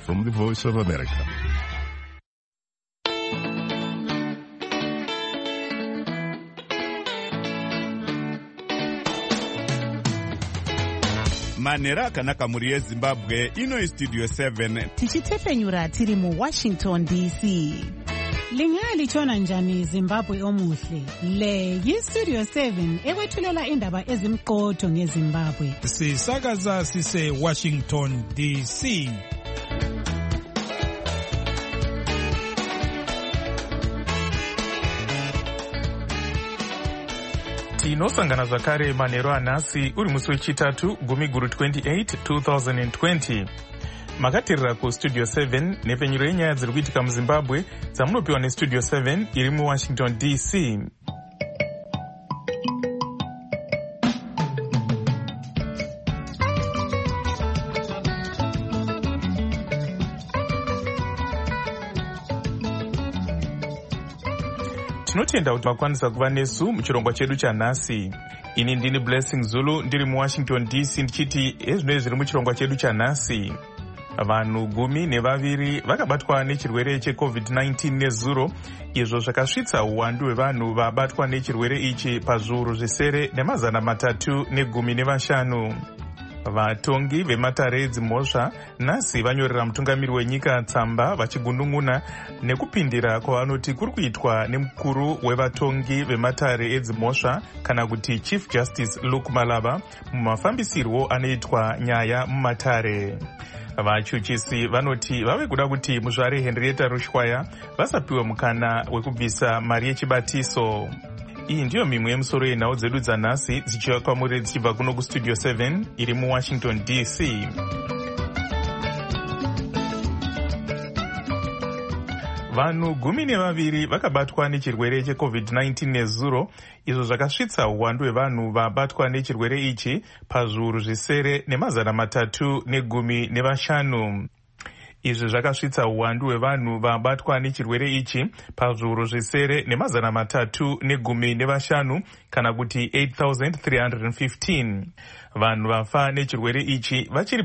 from the Voice of America. Manera akanaka muri yeZimbabwe ino istudio 7 tichitefenyura tiri mu Washington DC. Lingalitshona njani Zimbabwe omuhle? Le yistudio 7 ekwethulela indaba ezimqotho ngeZimbabwe. Sisakaza sise Washington DC. Tinosangana zvakare manheru anhasi uri musi wechitatu gumiguru 28 2020. Makateerera kustudio 7 nepfenyuro yenyaya dziri kuitika muZimbabwe dzamunopiwa nestudio 7 iri muWashington DC. Tinotenda kuti makwanisa kuva nesu muchirongwa chedu chanhasi. Ini ndini Blessing Zulu ndiri muWashington DC ndichiti ezvinoi zviri muchirongwa chedu chanhasi. Vanhu 12 vakabatwa nechirwere cheCovid-19 nezuro, izvo zvakasvitsa uwandu hwevanhu vabatwa nechirwere ichi pazviuru zvisere ne315. Vatongi vematare edzimhosva nhasi vanyorera mutungamiri wenyika tsamba vachigunun'una nekupindira kwavanoti kuri kuitwa nemukuru wevatongi vematare edzimhosva kana kuti Chief Justice Luke Malaba mumafambisirwo anoitwa nyaya mumatare. Vachuchisi vanoti vave kuda kuti muzvare Henrietta Rushwaya vasapiwe mukana wekubvisa mari yechibatiso. Iyi ndiyo mimwe yemusoro yenhau dzedu dzanhasi dzichiva kwamuri dzichibva kuno kustudio 7 iri muWashington DC. Vanhu 12 vakabatwa nechirwere cheCovid-19 nezuro, izvo zvakasvitsa uwandu hwevanhu vabatwa nechirwere ichi pazviuru zvisere ne315. Izvi zvakasvitsa uwandu hwevanhu vabatwa nechirwere ichi pazviuru zvisere ne315 kana kuti 8,315. Vanhu vafa nechirwere ichi vachiri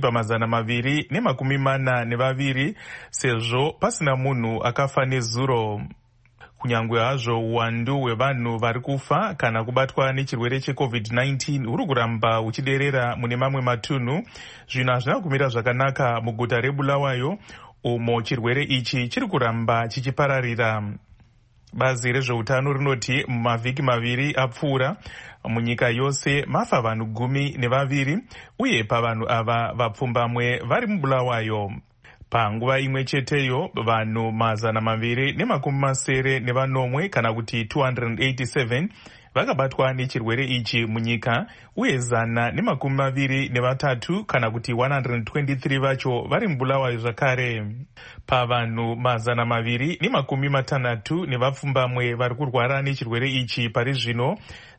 pa242 sezvo pasina munhu akafa nezuro. Kunyangwe hazvo uwandu hwevanhu vari kufa kana kubatwa nechirwere cheCovid-19 huri kuramba huchiderera mune mamwe matunhu, zvinhu hazvina kumira zvakanaka muguta reBulawayo umo chirwere ichi chiri kuramba chichipararira. Bazi rezveutano rinoti mumavhiki 2 apfuura munyika yose mafa vanhu 12 uye pavanhu ava vapfumbamwe vari muBulawayo. Panguva imwe cheteyo vanhu 280 kana kuti 287 vakabatwa nechirwere ichi munyika uye 123 kana kuti 123 vacho vari muBulawayo zvakare. Pavanhu 260 nevapfumbamwe vari kurwara nechirwere ichi pari zvino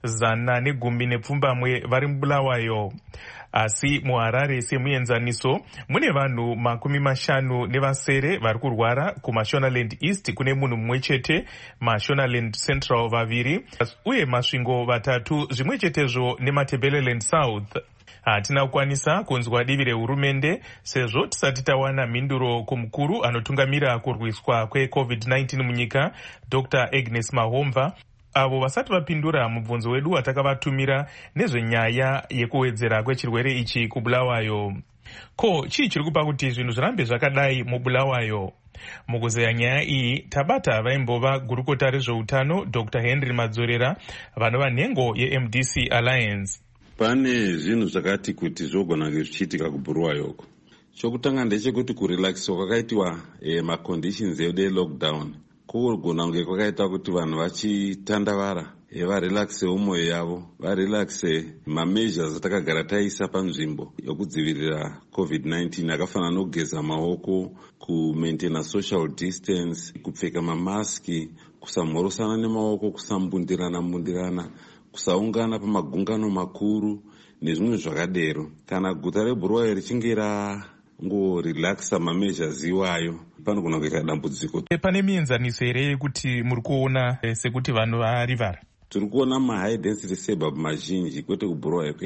110 vari muBulawayo. Asi muHarare semuenzaniso mune vanhu 50 vari kurwara, kuMashonaland East kune munhu mumwe chete, Mashonaland Central 2 uye masvingo 3 zvimwe chetezvo neMatabeleland South. Hatina kukwanisa kunzwa divi rehurumende sezvo tisati tawana mhinduro kumukuru anotungamira kurwiswa kweCovid-19 munyika, Dr. Agnes Mahomva, avo vasati vapindura mubvunzo wedu watakavatumira nezvenyaya yekuwedzera kwechirwere ichi kuBulawayo. Ko, chii chiri kupa kuti zvinhu zvirambe zvakadai muBulawayo? Mukuzeya nyaya iyi tabata vaimbova gurukota rezveutano Dr. Henry Madzorera vanova nhengo yeMDC Alliance. Pane zvinhu zvakati kuti zvogona kunge zvichiitika kuBulawayo. Chokutanga ndechekuti kurelaxiswa kwakaitwa maconditions elockdown kugona kunge kwakaita kuti vanhu vachitandavara varelaxe mwoyo yavo, varelaxe mameasures atakagara taisa panzvimbo yokudzivirira COVID-19 akafanana nokugeza maoko, kumaintaina social distance, kupfeka mamaski, kusamhorosana nemaoko, kusambundirana, kusaungana pamagungano makuru nezvimwe zvakadero. Kana guta reBulawayo richinge relaxa mameasures iwayo, panogona kuita dambudziko. Pane mienzaniso here yekuti muri kuona sekuti vanhu varivara? Tiri kuona mahigh density suburb mazhinji kwete kuBulawayo kwega.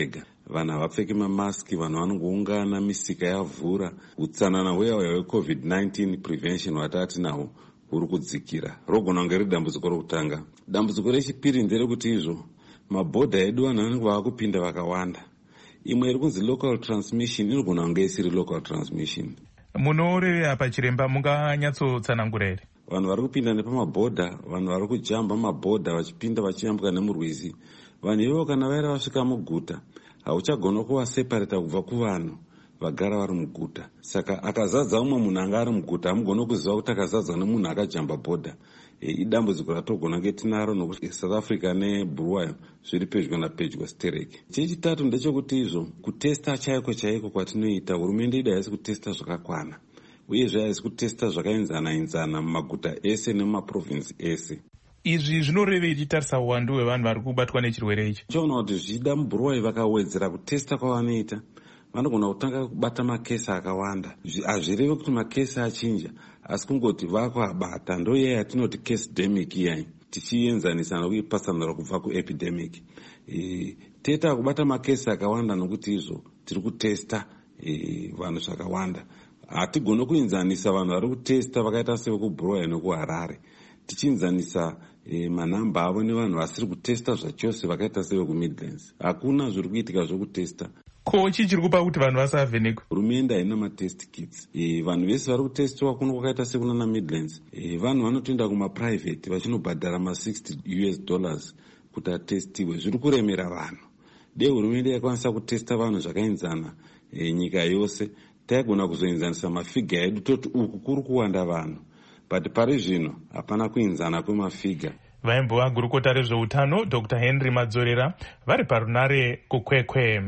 vanhu havapfeki mamaski, vanhu vanongoungana, misika yavhura. Utsanana huyauya hweCovid-19 prevention hwatati nawo huri kudzikira. Rogona kunge riri dambudziko rokutanga. Dambudziko rechipiri nderekuti izvo mabhodha edu vanhu vanenge vaakupinda vakawanda. Imwe iri kunzi local transmission inogona kunge isiri local transmission. Munorevera pachiremba munganyatsotsanangura here? Vanhu vari kupinda nepamabhodha, vanhu vari kujamba mabhodha vachipinda vachiyambuka nemurwizi. Vanhu ivo kana vaira vasvika muguta hauchagona kuvaseparata kubva kuvanhu vagara vari muguta. Saka akazadza umwe munhu anga ari muguta hamugona kuziva kuti akazadzwa nemunhu akajamba bhodha. Idambudziko ratogona kunge tinaro nokuti South Africa neBulawayo zviri pedyo napedyo stereki. Chechitatu ndechekuti izvo kutesta chaiko chaiko kwatinoita, hurumende yedu haisi kutesta zvakakwana, uyezve haisi kutesta zvakaenzana mumaguta ese nemumaprovinsi ese. Izvi zvinorevei tichitarisa uwandu hwevanhu vari kubatwa nechirwere ichi? Tichaona kuti zvichida muBulawayo vakawedzera kutesta kwavanoita vanogona kutanga kubata makesi akawanda. Hazvirevi kuti makesi achinja, asi kungoti vakuabata. Ndo iye yatinoti case demic iyai, tichienzanisa nokuipasanura kubva kuepidemic. Teta kubata makesi akawanda nokuti izvo tiri kutesta vanhu zvakawanda. Hatigone kuenzanisa vanhu vari kutesta vakaita sevekuBulawayo nekuHarare tichienzanisa manhamba avo nevanhu vasiri kutesta zvachose vakaita sevekuMidlands. Hakuna zviri kuitika zvokutesta. Ko chii chiri kupa kuti vanhu vasavhenekwe? Hurumende haina matest kits. Vanhu vese vari kutestiwa kuno kwakaita sekunana Midlands. Vanhu vanotoenda kumaprivate vachinobhadhara $60 kuti atestiwe. Zviri kuremera vanhu. Dei hurumende yakwanisa kutesta vanhu zvakaenzana nyika yose, taigona kuzoenzanisa mafiga edu toti uku kuri kuwanda vanhu. But pari zvino hapana kuenzana kwemafiga. Vaimbova gurukota rezveutano Dr. Henry Madzorera vari parunare kukwekwe.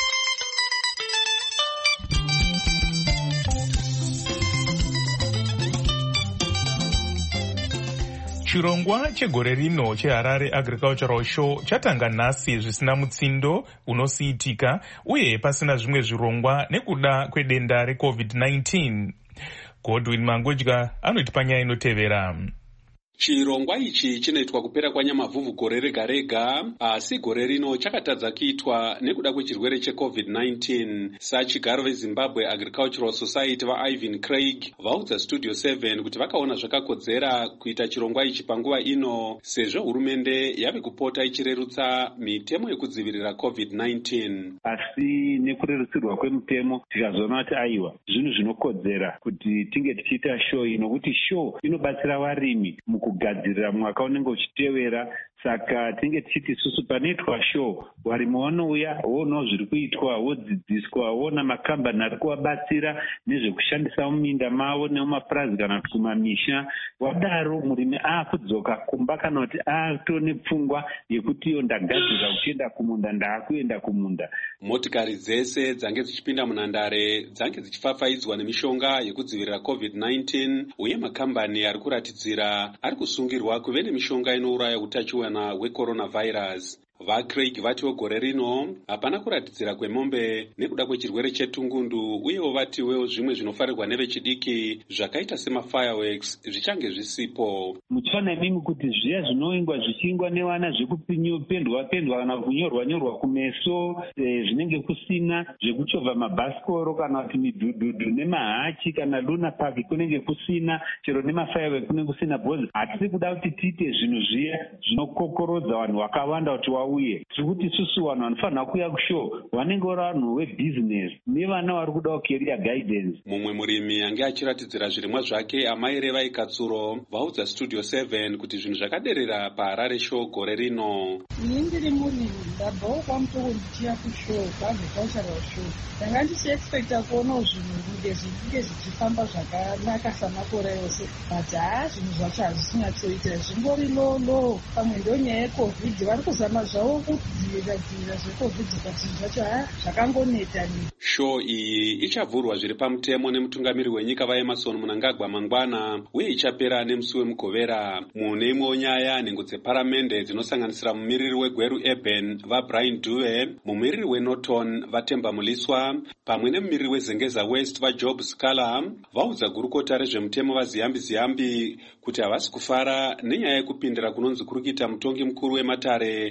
Chirongwa chegore rino cheHarare Agricultural Show chatanga nhasi zvisina mutsindo unosiitika uye pasina zvimwe zvirongwa nekuda kwedenda reCovid-19. Godwin Mangudya anoti panyaya inotevera. Chirongwa ichi chinoitwa kupera kwanyamavhuvhu gore rega rega, asi gore rino chakatadza kuitwa nekuda kwechirwere cheCovid-19. Sachigaro veZimbabwe Agricultural Society vaIvan Craig vaudza Studio 7 kuti vakaona zvakakodzera kuita chirongwa ichi panguva ino sezvo hurumende yave kupota ichirerutsa mitemo yekudzivirira COVID-19. Asi nekurerutsirwa kwemutemo tikazoona kuti aiwa zvinhu zvinokodzera kuti tinge tichiita show ino, kuti show inobatsira varimi kugadzirira mwaka unenge uchitevera. Saka tinge tichiti isusu panoitwa show varimi vanouya voona zviri kuitwa, vodzidziswa, voona makambani ari kuvabatsira nezvekushandisa muminda mavo nemumapurazi kana kuti kumamisha. Wadaro murimi aakudzoka kumba kana kuti aato nepfungwa yekuti iyo ndagadzirira uchienda kumunda ndaakuenda kumunda. Motikari dzese dzange dzichipinda munhandare dzange dzichifafaidzwa nemishonga yekudzivirira COVID-19 uye makambani ari kuratidzira ari kusungirwa kuve nemishonga inouraya utachiona hwecoronavirus. VaCraig vatiwo gore rino hapana kuratidzira kwemombe nekuda kwechirwere chetungundu, uyewo vatiwewo zvimwe zvinofarirwa nevechidiki zvakaita semafireworks zvichange zvisipo. Muchaona imimi kuti zviya zvinoingwa zvichingwa nevana zvekupendwa kana kunyorwa kumeso zvinenge kusina, zvekuchovha mabhasikoro kana kuti midhudhudhu nemahachi kana Luna Park kunenge kusina, chero nemafireworks kunenge kusina, because hatisi kuda kuti tiite zvinhu zviya zvinokokorodza vanhu vakawanda kuti uye tiri kuti isusu vanhu vanofanira kuuya kushow vanenge vari vanhu webusiness nevana vari kudawo career guidance. Mumwe murimi ange achiratidzira zvirimwa zvake, Amai Revai Katsuro vaudza Studio 7 kuti zvinhu zvakaderera paHarare Show gore rino. Ini ndiri murimi ndabvawo kwamutoko ndichiya kushow Agricultural Show. Ndanga ndichiexpecta kuonawo zvinhu zvinenge zvichifamba zvakanaka samakore yose, but zvinhu zvacho hazvisingatoita, zvingori low. Pamwe ndo nyaya yeCovid vari kuzama zvavo kudzivirira zveCovid, but zvinhu zvacho zvakangoneta. Show iyi ichavhurwa zviri pamutemo nemutungamiri wenyika vaEmerson Mnangagwa mangwana uye ichapera nemusi wemugovera. Mune imwewo nyaya, nhengo dzeparamende dzinosanganisira mumiriri weGweru Urban vaBrian Dube, mumiriri weNorton vaTemba Muliswa pamwe nemumiriri weZengeza West vaJob Scala vaudza gurukota rezvemutemo vaZiyambi kuti havasi kufara nenyaya yekupindira kunonzi kuri kuita mutongi mukuru wematare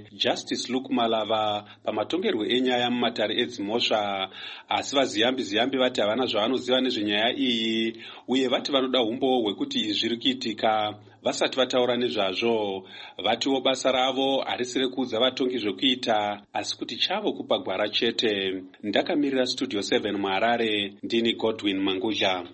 Justice Luke Malava pamatongerwo enyaya mumatare edzimhosva, asi vaziyambi vati havana zvavanoziva nezvenyaya iyi uye vati vanoda umbo hwekuti izvi zviri kuitika vasati vataura nezvazvo. Vatiwo basa ravo harisi rekuudza vatongi zvekuita asi kuti chavo kupa gwara chete. Ndakamirira Studio 7 muHarare, ndini Godwin Mangudya.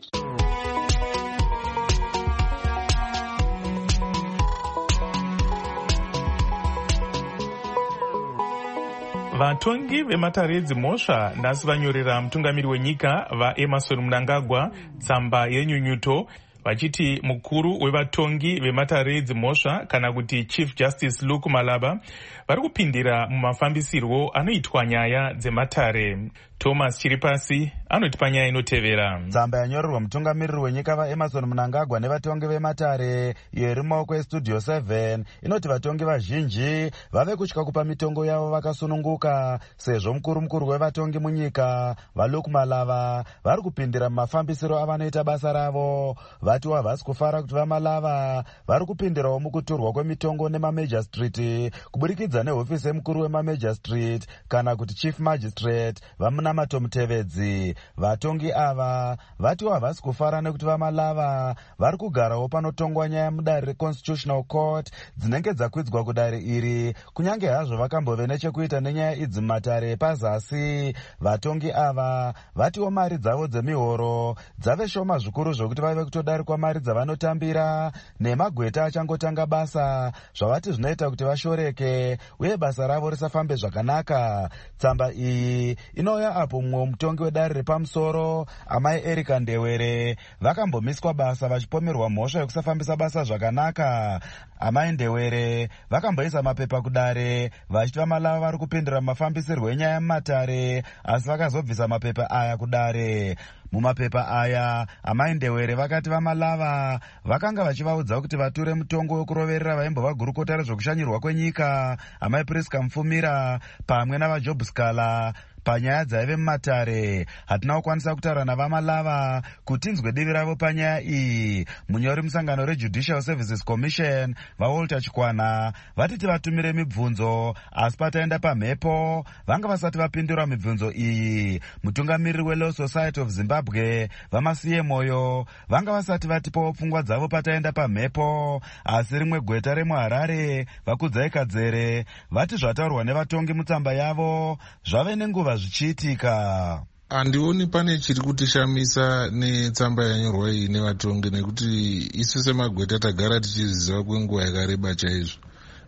Vatongi vematare edzimhosva nhasi vanyorera mutungamiri wenyika vaEmmerson Mnangagwa tsamba yenyunyuto vachiti mukuru wevatongi vematare edzimhosva kana kuti Chief Justice Luke Malava vari kupindira mumafambisirwo anoitwa nyaya dzematare. Thomas Chiripasi anotipa nyaya inotevera. Tsamba yanyorerwa mutungamiriri wenyika vaEmmerson Mnangagwa nevatongi vematare iyo iri mumaoko eStudio 7 inoti vatongi vazhinji vave kutya kupa mitongo yavo vakasununguka sezvo mukuru wevatongi munyika vaLuke Malava vari kupindira mumafambisiro avanoita basa ravo. Vati havasi kufara kuti vaMalava vari kupindirawo mukuturwa kwemitongo nemaMajistrate kuburikidza nehofisi yemukuru wemaMajistrate kana kuti Chief Magistrate vaMunamato Mutevedzi. Vatongi ava vatiwo havasi kufara nekuti vaMalava vari kugarawo panotongwa nyaya mudare reConstitutional Court dzinenge dzakwidzwa kudare iri kunyange hazvo vakambove nechekuita nenyaya idzi mumatare pazasi. Vatongi ava vatiwo mari dzavo dzemihoro dzave shoma zvikuru zvokuti vave kutodarikwa mari dzavanotambira nemagweta achangotanga basa zvavati zvinoita kuti vashoreke uye basa ravo risafambe zvakanaka. Tsamba iyi inouya apo mumwe mutongi wedare repamusoro amai Erika Ndewere vakambomiswa basa vachipomerwa mhosva yekusafambisa basa zvakanaka. Amai Ndewere vakamboisa mapepa kudare vachiti vaMalava vari kupindira mafambisirwo enyaya mumatare asi vakazobvisa mapepa aya kudare. Mumapepa aya amai Ndewere vakati vaMalava vakanga vachivaudza kuti vature mutongo wekuroverera vaimbova gurukota rezvokushanyirwa kwenyika amai Priska Mufumira pamwe navaJob Scala panyaya dzaive mumatare. Hatina kukwanisa kutaura navaMalava kuti inzwe divi ravo panyaya iyi. Munyori musangano reJudicial Services Commission vaWalter Chikwana vatiti vatumire mibvunzo asi pataenda pamhepo vanga vasati vapindura mibvunzo iyi. Mutungamiriri weLaw Society of Zimbabwe vaMasiye Moyo vanga vasati vatipawo pfungwa dzavo pataenda pamhepo asi rimwe gweta remuHarare vaKudzai Kadzere vati zvataurwa nevatongi mutsamba yavo zvave nenguva zvichiitika. Handioni pane chiri kutishamisa netsamba yanyorwa iyi nevatongi nekuti isu semagweta tagara tichiziva kwenguva yakareba chaizvo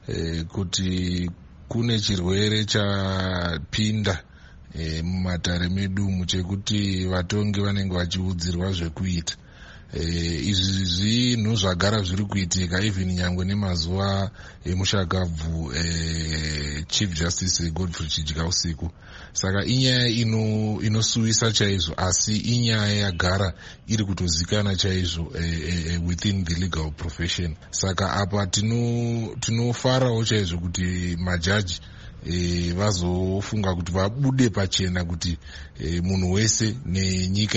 kuti kune chirwere chapinda mumatare medu chekuti vatongi vanenge vachiudzirwa zvekuita. Izvi zvinhu zvagara zviri kuitika even nyangwe nemazuva emushakabvu Chief Justice Godfrey Chidya usiku. Saka inyaya inosuwisa chaizvo asi inyaya yagara iri kutozikana chaizvo within the legal profession. Saka apa tinofarawo chaizvo kuti majaji vazofunga kuti vabude pachena kuti munhu wese nenyika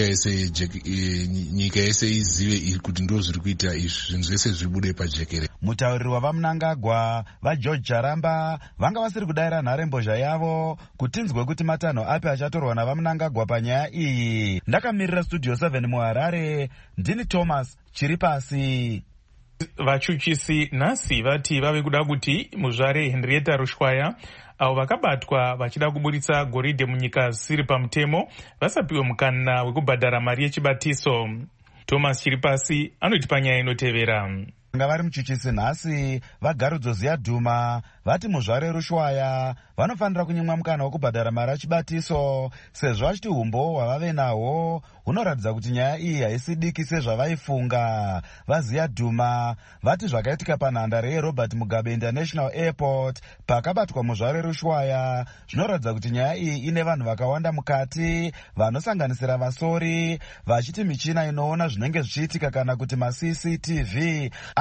yese izive kuti ndo zviri kuita izvi zvinhu zvese zvibude pajekere. Mutauriri wavaMnangagwa vaGeorge Charamba vanga vasiri kudayira nharembozha yavo kuti inzwe kuti matanho api achatorwa navaMnangagwa panyaya iyi. Ndakamirira Studio 7 muHarare, ndini Thomas Chiripasi. Vachuchisi nhasi vati vave kuda kuti muzvare Henrietta Rushwaya avo vakabatwa vachida kuburitsa goridhe munyika zvisiri pamutemo vasapiwe mukana wekubhadhara mari yechibatiso. Thomas Chiripasi anotipa nyaya inotevera. Vanga vari muchuchisi nhasi vaGarudzo Ziyadhuma vati muzvare Rushwaya vanofanira kunyimwa mukana wekubhadhara mari yechibatiso sezvo vachiti umbo hwavave nahwo hunoratidza kuti nyaya iyi haisi diki sezvavaifunga. VaZiyadhuma vati zvakaitika panhandare yeRobert Mugabe International Airport pakabatwa muzvare Rushwaya zvinoratidza kuti nyaya iyi ine vanhu vakawanda mukati vanosanganisira vasori vachiti michina inoona zvinenge zvichiitika kana kuti maCCTV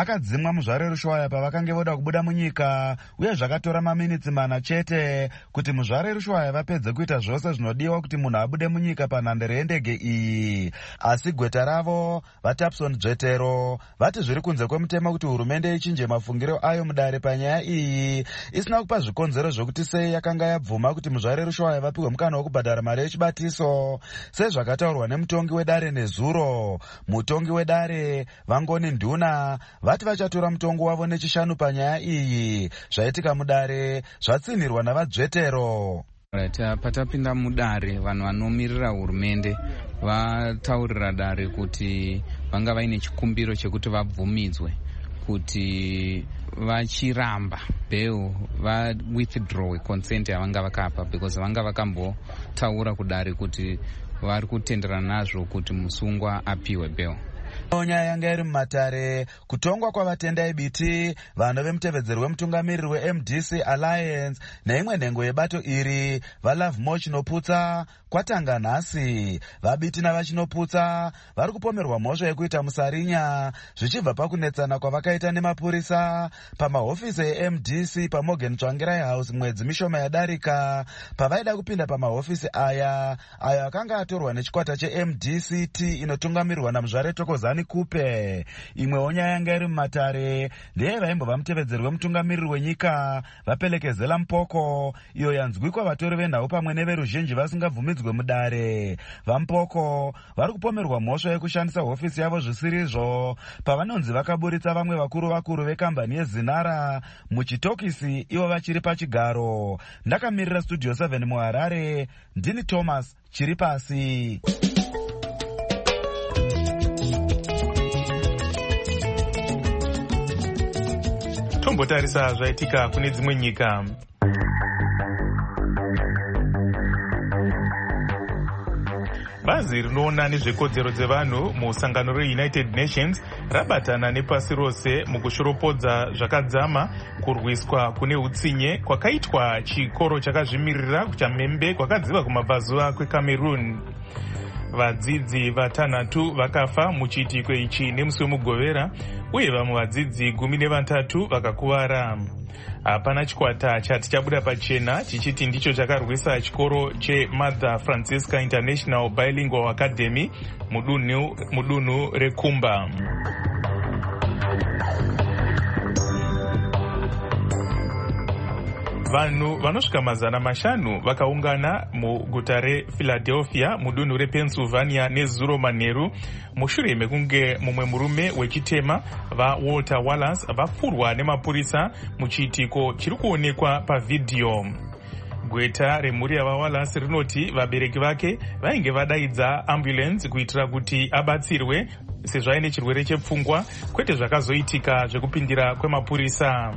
akadzimwa muzvare Rushwaya pavakange voda kubuda munyika, uye zvakatora maminitsi mana chete kuti muzvare Rushwaya vapedze kuita zvose zvinodiwa kuti munhu abude munyika panhandare yendege iyi. Asi gweta ravo vaTapson Dzvetero vati zviri kunze kwemutemo kuti hurumende ichinje mafungiro ayo mudare panyaya iyi, isina kupa zvikonzero zvokuti sei yakanga yabvuma kuti muzvare Rushwaya vapiwe mukana wokubhadhara mari yechibatiso sezvakataurwa nemutongi wedare nezuro. Mutongi wedare Vangoni Nduna vati vachatora mutongo wavo nechishanu panyaya iyi. Zvaitika mudare zvatsinhirwa navaDzvetero. Patapinda mudare, vanhu vanomirira hurumende vataurira dare kuti vanga vaine chikumbiro chekuti vabvumidzwe kuti vachiramba bail va withdraw consent yavanga vakapa, because vanga vakambotaura kudare kuti vari kutenderana nazvo kuti musungwa apiwe bail. Nyaya yanga iri mumatare kutongwa kwavatendai biti vanhu vemutevedzeri wemutungamiriri weMDC Alliance neimwe nhengo yebato iri vaLove More Chinoputsa kwatanga nhasi. Vabiti navachinoputsa vari kupomerwa mhosva yekuita musarinya zvichibva pakunetsana kwavakaita nemapurisa pamahofisi eMDC paMorgan Tsvangirai House mwedzi mishoma yadarika, pavaida kupinda pamahofisi aya ayo akanga atorwa nechikwata cheMDCT inotungamirirwa namuzvare Thokozani Kupe. Imwewo nyaya yanga iri mumatare ndeye vaimbova mutevedzeri wemutungamiriri wenyika vapelekezela Mpoko, iyo yanzwikwa vatori venhau pamwe neveruzhinji vasingabvumidzwe mudare. VaMpoko vari kupomerwa mhosva yekushandisa hofisi yavo zvisirizvo pavanonzi vakaburitsa vamwe vakuru vekambani yeZinara muchitokisi ivo vachiri pachigaro. Ndakamirira Studio 7 muHarare, ndini Thomas Chiripasi. Tombotarisa zvaitika kune dzimwe nyika. Bazi rinoona nezvekodzero dzevanhu musangano reUnited Nations rabatana nepasi rose mukushoropodza zvakadzama kurwiswa kune utsinye kwakaitwa chikoro chakazvimirira kuchamhembe kwakadziva kumabvazuva kweCameroon. Vadzidzi vatanhatu vakafa muchiitiko ichi nemusi wemugovera, uye vamwe vadzidzi 13 vakakuvara. Hapana chikwata chati chabuda pachena chichiti ndicho chakarwisa chikoro cheMother Francisca International Bilingual Academy mudunhu reKumba. Vanhu vanosvika 500 vakaungana muguta rePhiladelphia mudunhu rePennsylvania nezuro manheru mushure mekunge mumwe murume wechitema vaWalter Wallace vapfurwa nemapurisa muchiitiko chiri kuonekwa pavhidhiyo. Gweta remhuri yavaWallace rinoti vabereki vake vainge vadaidza ambulance kuitira kuti abatsirwe sezvo aine chirwere chepfungwa, kwete zvakazoitika zvekupindira kwemapurisa.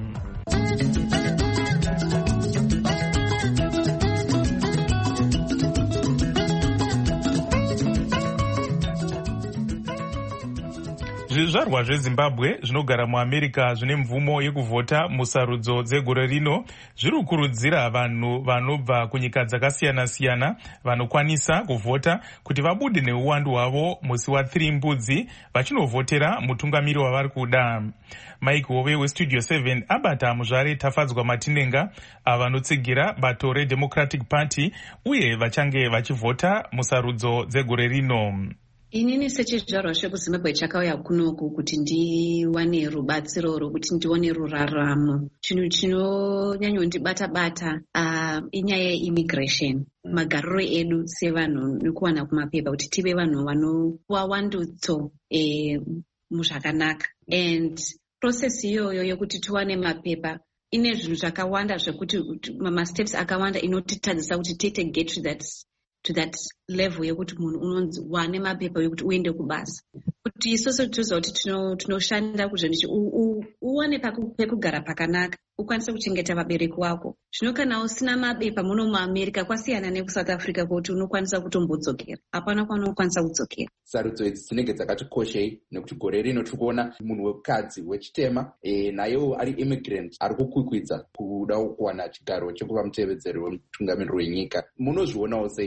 Zvizvarwa zveZimbabwe zvinogara muAmerica zvine mvumo yekuvhota musarudzo dzegore rino zviri kukurudzira vanhu vanobva kunyika dzakasiyana-siyana vanokwanisa kuvhota kuti vabude neuwandu hwavo musi wa3 Mbudzi vachinovhotera mutungamiri wavari kuda. Mike Hove weStudio 7 abata muzvare Tafadzwa Matinenga avanotsigira bato reDemocratic Party uye vachange vachivhota musarudzo dzegore rino. Inini sechizvarwa chekuZimbabwe chakauya kunoku kuti ndiwane rubatsiro rwokuti ndione ruraramo. Chinhu chinonyanyondibata-bata inyaya yeimmigration, magariro edu sevanhu nekuwana kumapepa kuti tive vanhu vanopuwa wandutso muzvakanaka. And process iyoyo yokuti tiwane mapepa ine zvinhu zvakawanda zvekuti masteps akawanda inotitadzisa kuti tite get to that level yekuti munhu unonzi wane mapepa yokuti uende kubasa. Kuti isusu tizoziva kuti tinoshanda kuti uwane pekugara pakanaka, ukwanise kuchengeta vabereki wako. Zvino kana usina mapepa muno muAmerica kwasiyana nekuSouth Africa kuti unokwanisa kutombodzokera. Hapana kwaunokwanisa kudzokera. Sarudzo idzi dzinenge dzakatikoshei nekuti gore rino tiri kuona munhu wekadzi wechitema nayewo ari immigrant ari kukwikwidza kuda kuwana chigaro chekuva mutevedzeri wemutungamiriri wenyika. Munozvionawo sei izvi?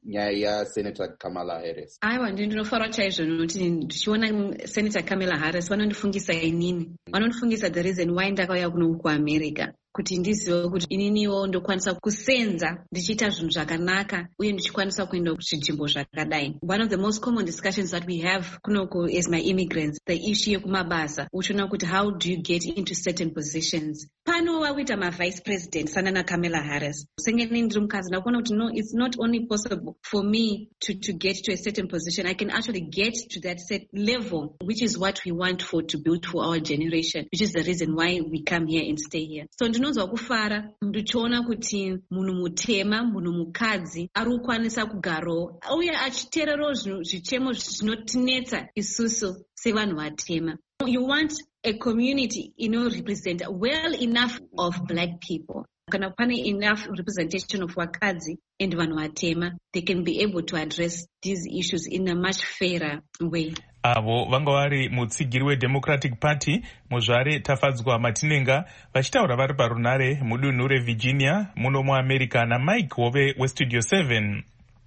nyaya yasenator Kamala Harris? Aiwa, ndinofara chaizvo nokuti ndichiona Senator Kamala Harris vanondifungisa inini, vanondifungisa the reason why ndakauya kuno kuAmerica, kuti ndizive kuti ininiwo ndokwanisa kusenza ndichiita zvinhu zvakanaka uye ndichikwanisa kuenda kuzvinzvimbo zvakadai. One of the most common discussions that we have kunoko as my immigrants, the issue yekumabasa, uchiona kuti how do you get into certain positions. Pano wakuita mavice president sanana Kamala Harris, sengeni ndiri mukadzi ndakuona kuti no, it's not only possible for me to get to a certain position, I can actually get to that set level, which is what we want to build for our generation, which is the reason why we come here and stay here. So ndinonzwa kufara ndichiona kuti munhu mutema, munhu mukadzi ari kukwanisa kugarawo uye achiteererawo zvichemo zvinotinetsa isusu sevanhu vatema. You want a community represent well enough of black people. Kana pane enough representation of vakadzi and vanhu vatema, they can be able to address these issues in a much fairer way. Avo vanga vari mutsigiri weDemocratic Party muzvare Tafadzwa Matinenga vachitaura vari parunare mudunhu reVirginia muno muAmerica naMike Hove weStudio 7.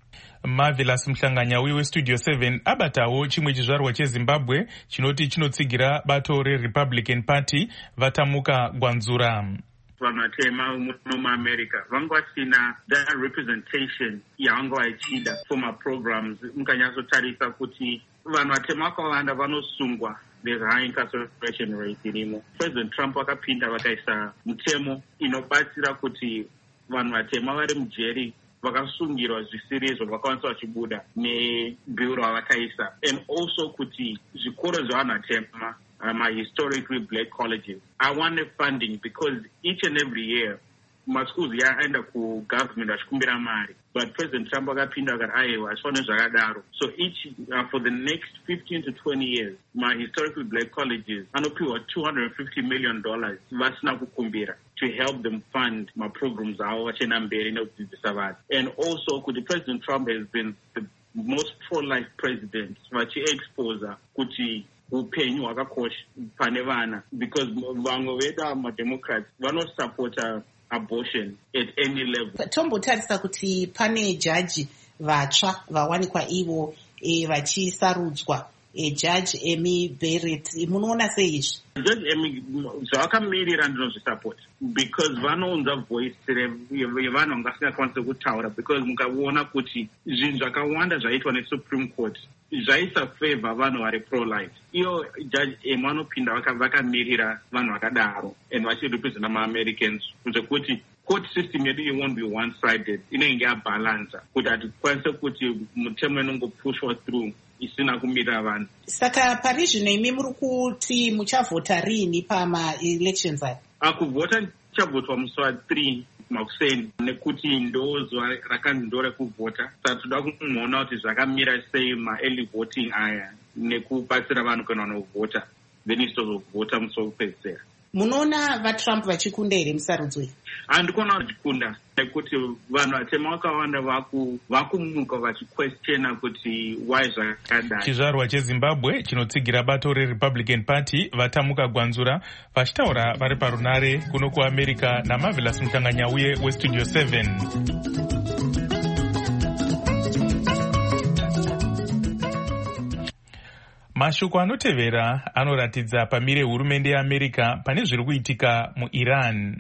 Marvelous Mhlanganyauyi weStudio 7 abatawo chimwe chizvarwa cheZimbabwe chinoti chinotsigira bato reRepublican Party vatamuka Gwanzura. Vanhu vatema muno muAmerica vanga vasina that representation yavanga vachida for maprograms. Mukanyatsotarisa kuti vanhu vatema vakawanda vanosungwa, there's high incarceration rate irimo. President Trump vakapinda vakaisa mutemo inobatsira kuti vanhu vatema vari mujeri vakasungirwa zvisiri zvavakwanisa vachibuda nebhill ravakaisa, and also kuti zvikoro zvevanhu vatema historically black colleges I wanted funding because each and every year maschools yaenda kugovernment vachikumbira mari, but President Trump akapinda akati aiwa hazvifaniri zvakadaro. So each for the next 15 to 20 years my historically black colleges anopiwa $250 million vasina kukumbira to help them fund my programs avo vachienda mberi nekudzidzisa vanhu. And also kuti President Trump has been the most pro-life president vachiexposa kuti upenyu hwakakosha pane vana, because vamwe vedu mademocrats vanosupporta abortion at any level. Tombotarisa kuti pane jaji vatsva vawanikwa ivo vachisarudzwa, Judge Amy Barrett, munoona sei izvi? Judge Amy zvavakamirira ndinozvisupport because vanounza voice yevanhu vangasingakwanisi kutaura, because mukaona kuti zvinhu zvakawanda zvaitwa neSupreme Court zvaisafavor vanhu vari pro-life. Iyo Judge Amy vanopinda vakamirira vanhu vakadaro and vachirepresenta maAmericans kuti court system yedu it won't be one-sided, inenge yabalansa kuti hatikwanise kuti mutemo inongopushwa through isina kumirira vanhu. Saka pari zvino imi muri kuti muchavhota rini pama-elections aya? Kuvhota tichavhotwa musi wa3 makuseni nekuti ndozuva rakanzi ndo rekuvhota. Saka toda kuona kuti zvakamira sei ma-early voting aya nekubatsira vanhu kana vanovhota, then isitozovhota musi wekupedzisira. Munoona vaTrump vachikunda here musarudzo iyi? Handikuona vachikunda nekuti vanhu vatema vakawanda vakumuka vachiquestiona kuti why zvakadai. Chizvarwa cheZimbabwe chinotsigira bato reRepublican Party vatamuka Gwanzura vachitaura vari parunare kuno kuAmerica naMarvelous Mhlanganyauyi weStudio 7. Mashoko anotevera anoratidza pamire hurumende yeAmerica pane zviri kuitika muIran.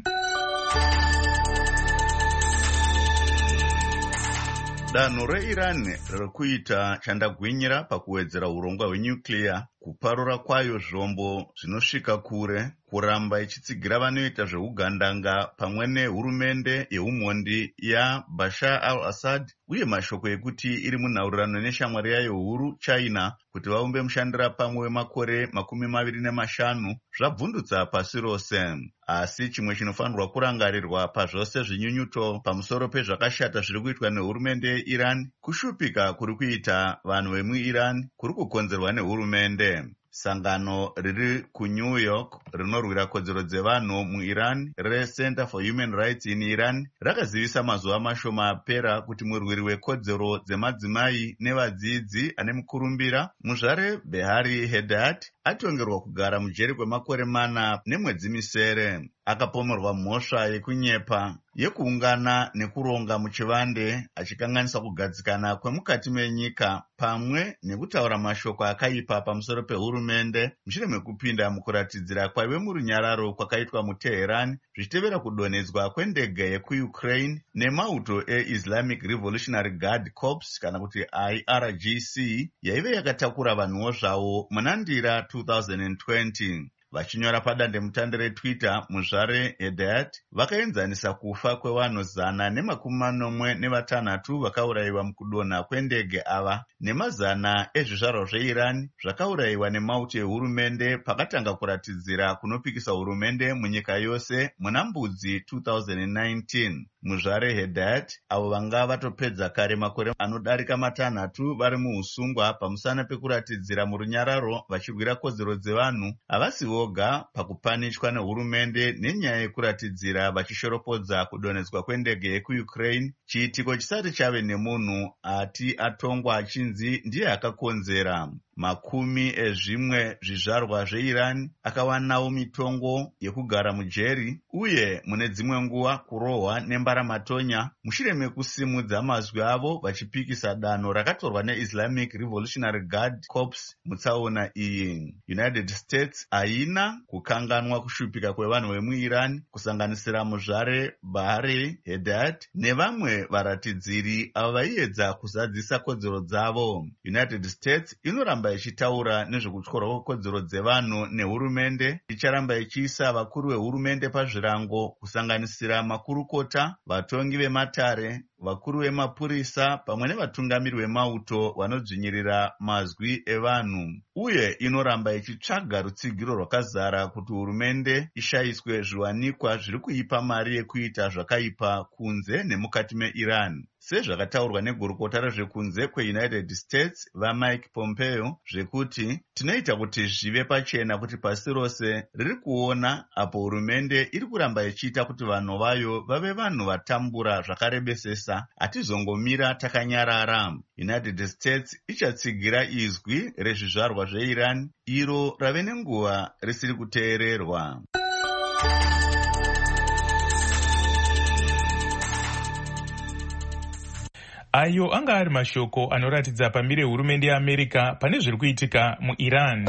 Danho reIran riri kuita chandagwinyira pakuwedzera urongwa hwenyuclear, kuparura kwayo zvombo zvinosvika kure, kuramba ichitsigira vanoita zveugandanga pamwe nehurumende yeumhondi yaBashar al-Assad, uye mashoko ekuti iri munhaurirano neshamwari yayo huru China kuti vaumbe mushandira pamwe wemakore 25 zvabvundutsa pasi rose. Asi chimwe chinofanirwa kurangarirwa pazvose zvinyunyuto pamusoro pezvakashata zviri kuitwa nehurumende yeIran, kushupika kuri kuita vanhu vemuIran kuri kukonzerwa nehurumende. Sangano riri kuNew York rinorwira kodzero dzevanhu muIran reCenter for Human Rights in Iran rakazivisa mazuva mashoma apera kuti murwiri wekodzero dzemadzimai nevadzidzi ane mukurumbira muzvare Behari Hedayat atongerwa kugara mujeri kwemakore 4 nemwedzi misere. Akapomerwa mhosva yekunyepa, yekuungana nekuronga muchivande, achikanganisa kugadzikana kwemukati menyika pamwe nekutaura mashoko akaipa pamusoro pehurumende mushure mekupinda mukuratidzira kwaive murunyararo kwakaitwa muTeheran zvichitevera kudonhedzwa kwendege yekuUkraine nemauto eIslamic Revolutionary Guard Corps kana kuti IRGC yaive yakatakura vanhuwo zvavo munandira 2020. Vachinyora padandemutande reTwitter, muzvare Hedayat vakaenzanisa kufa kwevanhu 146 vakaurayiwa mukudonha kwendege ava nemazana ezvizvarwa zveIran zvakaurayiwa nemauto ehurumende pakatanga kuratidzira kunopikisa hurumende munyika yose muna Mbudzi 2019. Muzvare Hedayat, avo vanga vatopedza kare makore anodarika 6 vari muusungwa pamusana pekuratidzira murunyararo vachirwira kodzero dzevanhu, havasiwo voga pakupanishwa nehurumende nenyaya yekuratidzira vachishoropodza kudonhedzwa kwendege yekuUkraine, chiitiko chisati chave nemunhu ati atongwa achinzi ndiye akakonzera. Makumi ezvimwe zvizvarwa zveIran akawanawo mitongo yekugara mujeri uye mune dzimwe nguva kurohwa nembaramatonya mushure mekusimudza mazwi avo vachipikisa danho rakatorwa neIslamic Revolutionary Guard Corps mutsaona iyi. United States haina kukanganwa kushupika kwevanhu vemuIran kusanganisira muzvare Bahari Hedayat nevamwe varatidziri avo vaiedza kuzadzisa kodzero dzavo. United States inoramba ichitaura nezvekutyorwa kwekodzero dzevanhu nehurumende, icharamba ichiisa vakuru vehurumende pazvirango kusanganisira makurukota, vatongi vematare, vakuru vemapurisa pamwe nevatungamiri vemauto vanodzvinyirira mazwi evanhu, uye inoramba ichitsvaga rutsigiro rwakazara kuti hurumende ishayiswe zviwanikwa zviri kuipa mari yekuita zvakaipa kunze nemukati meIran, sezvakataurwa negurukota rezvekunze kweUnited States vaMike Pompeo zvekuti tinoita kuti zvive pachena kuti pasi rose riri kuona apo hurumende iri kuramba ichiita kuti vanhu vayo vave vanhu vatambura zvakarebesesa, hatizongomira takanyarara. United States ichatsigira izwi rezvizvarwa zveIran iro rave nenguva risiri kuteererwa. Ayo anga ari mashoko anoratidza pamire hurumende yeAmerika pane zviri kuitika muIran.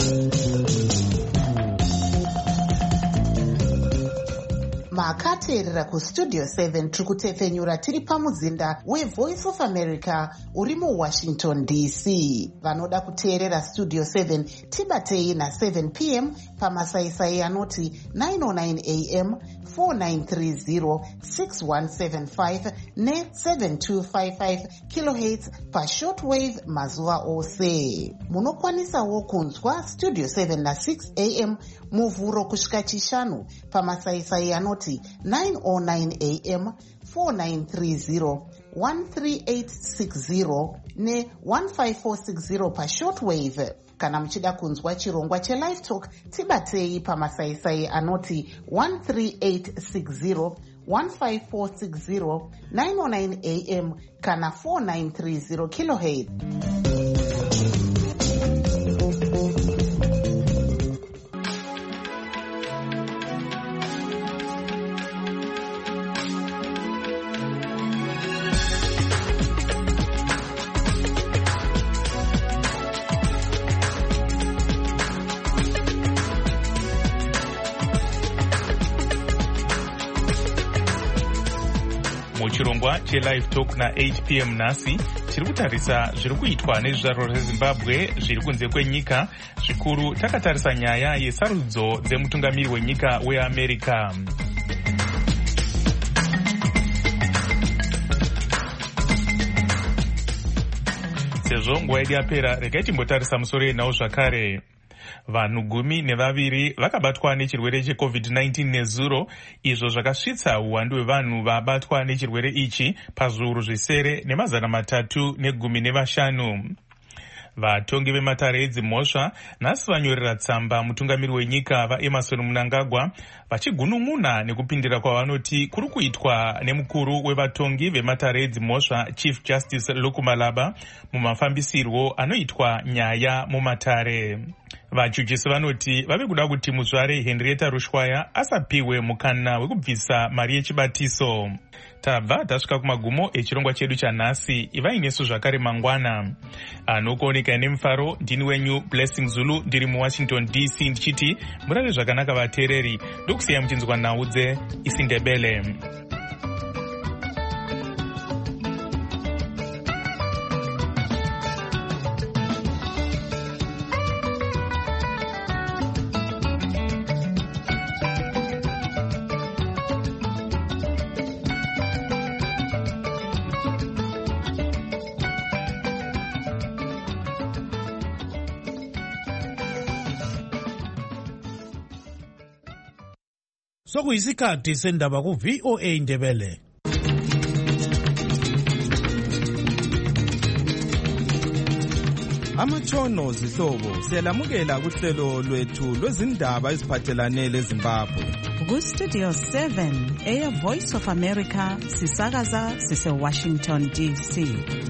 makateerera kustudio 7 tiri kutefenyura tiri pamuzinda weVoice of America uri muWashington DC. Vanoda kuteerera studio 7 tibatei na7 p.m. pamasaisai anoti 909 am 4930 6175 ne7255 kilohertz pashortwave mazuva ose. Munokwanisawo kunzwa studio 7 na6 am muvhuro kusvika chishanu pamasaisai anoti 909 am 4930 13860 ne15460 pashortwave. Kana muchida kunzwa chirongwa cheLive Talk tibatei pamasaisai anoti 13860 15460 909 am kana 4930 kilohertz. Muchirongwa cheLive Talk na 8 p.m. nhasi tiri kutarisa zviri kuitwa nezvizvarwa zveZimbabwe zviri kunze kwenyika. Zvikuru takatarisa nyaya yesarudzo dzemutungamiri wenyika weAmerika. Sezvo nguva yedu yapera, regai timbotarisa musoro yenhau zvakare. Vanhu 12 vakabatwa nechirwere cheCovid-19 nezuro, izvo zvakasvitsa uwandu hwevanhu vabatwa nechirwere ichi pazviuru zvisere ne315. Vatongi vematare edzimhosva nhasi vanyorera tsamba mutungamiri wenyika vaEmerson Mnangagwa vachigunun'una nekupindira kwavanoti kuri kuitwa nemukuru wevatongi vematare edzimhosva Chief Justice Luku Malaba mumafambisirwo anoitwa nyaya mumatare. vachuchisi vanoti vave kuda kuti muzvare Henrietta Rushwaya asapiwe mukana wekubvisa mari yechibatiso. Tabva tasvika kumagumo echirongwa chedu chanhasi. Ivai nesu zvakare mangwana. Anokuoneka nemufaro ndini wenyu Blessing Zulu, ndiri muWashington DC ndichiti murare zvakanaka vateereri. Ndokusiya muchinzwa naudze isiNdebele. Sokuyisikhathi sendaba ku-VOA Indebele. Amatshono zihlobo siyalamukela kuhlelo lwethu lwezindaba eziphathelane leZimbabwe. Ku-Studio 7 Air Voice of America sisakaza sise-Washington DC.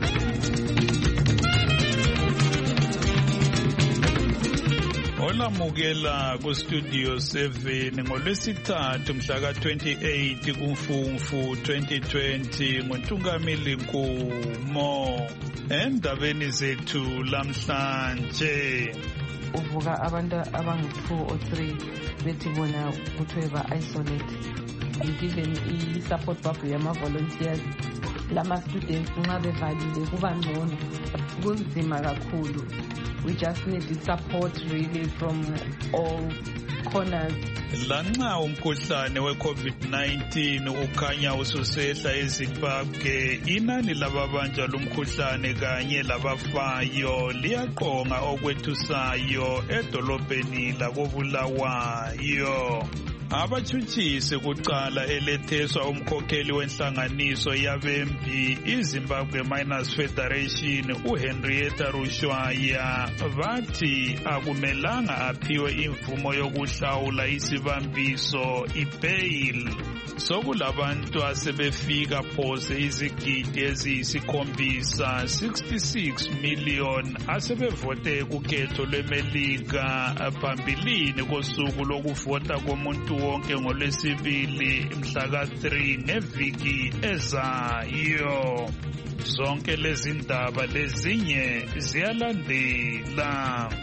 Olamukela ku-Studio 7 ngolwesithathu mhla ka-28 kuMfumfu 2020 nguNtungamili Nkumo. Endabeni zethu lamhlanje uvuka abantu abangu-2 or 3 bethi bona kuthiwe ba-isolate, given i-support bubble yama-volunteers lama-students nxa bevalile kuba ngcono, kunzima kakhulu. We just need the support really from all corners. Lanxa umkhuhlane we-COVID-19 ukhanya ususehla eZimbabwe, inani lababanjwa lumkhuhlane kanye labafayo liyaqonga okwethusayo edolobheni lakoBulawayo. Abatshutshisi kuqala eletheswa umkhokheli wenhlanganiso yabembi iZimbabwe Miners Federation uHenrietta Rushwaya bathi akumelanga aphiwe imvumo yokuhlawula isibambiso ibail. Sokulabantu asebefika phose izigidi eziyisi-7, 66 million asebevote kukhetho lweMelika phambilini kosuku lokuvota komuntu wonke ngolwesibili mhla ka-3 neviki ezayo. Zonke lezi ndaba lezinye ziyalandela.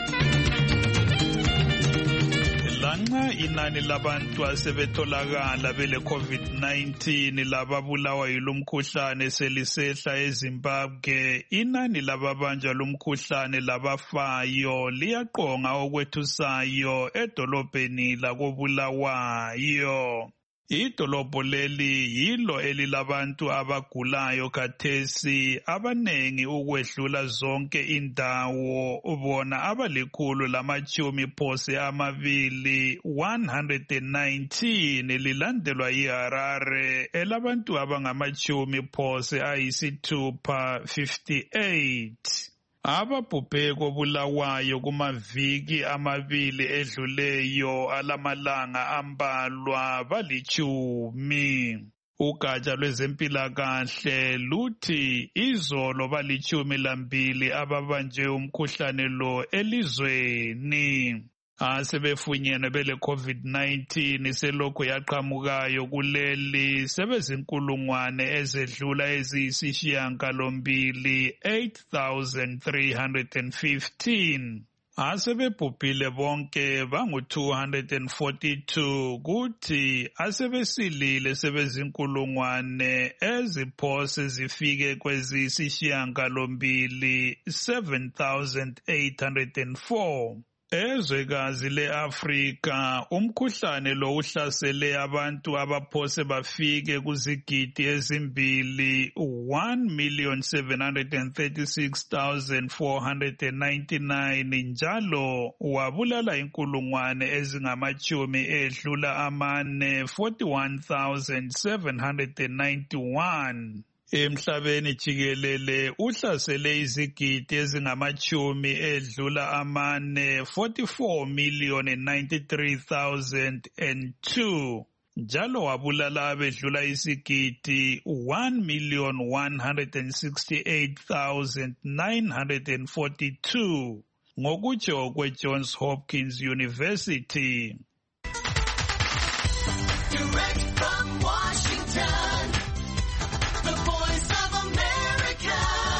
Lanxa inani labantu asebetholakala bele COVID-19 lababulawa yilumkhuhlane selisehla eZimbabwe, inani lababanjwa lumkhuhlane labafayo liyaqonga okwethusayo edolobheni lakoBulawayo. Idolobho leli yilo elilabantu abagulayo khathesi abanengi ukwedlula zonke indawo, bona abali-120 119 lilandelwa yiHarare elabantu abangama-60 58. Ababhubhe koBulawayo kumaviki amabili edluleyo alamalanga ambalwa bali-10. Ugatsha lwezempilakahle luthi izolo bali-12 ababanjwe umkhuhlane lo elizweni. Asebefunyene bele COVID-19 selokhu yaqhamukayo kuleli sebezinkulungwane ezedlula eziyisishiyagalombili 8,315. Asebebhubhile bonke bangu-242 kuthi asebesilile sebezinkulungwane eziphose zifike kweziyisishiyagalombili 7,804. Ezwekazi le-Afrika umkhuhlane lo uhlasele abantu abaphose bafike kuzigidi ezimbili 1,736,499 njalo wabulala inkulungwane ezingamachumi edlula amane 41,791. Emhlabeni jikelele uhlasele izigidi ezingamachumi edlula amane 44,093,002 njalo wabulala abedlula isigidi 1,168,942. ngokutsho kwe-Johns Hopkins University. Direct from Washington, the Voice of America,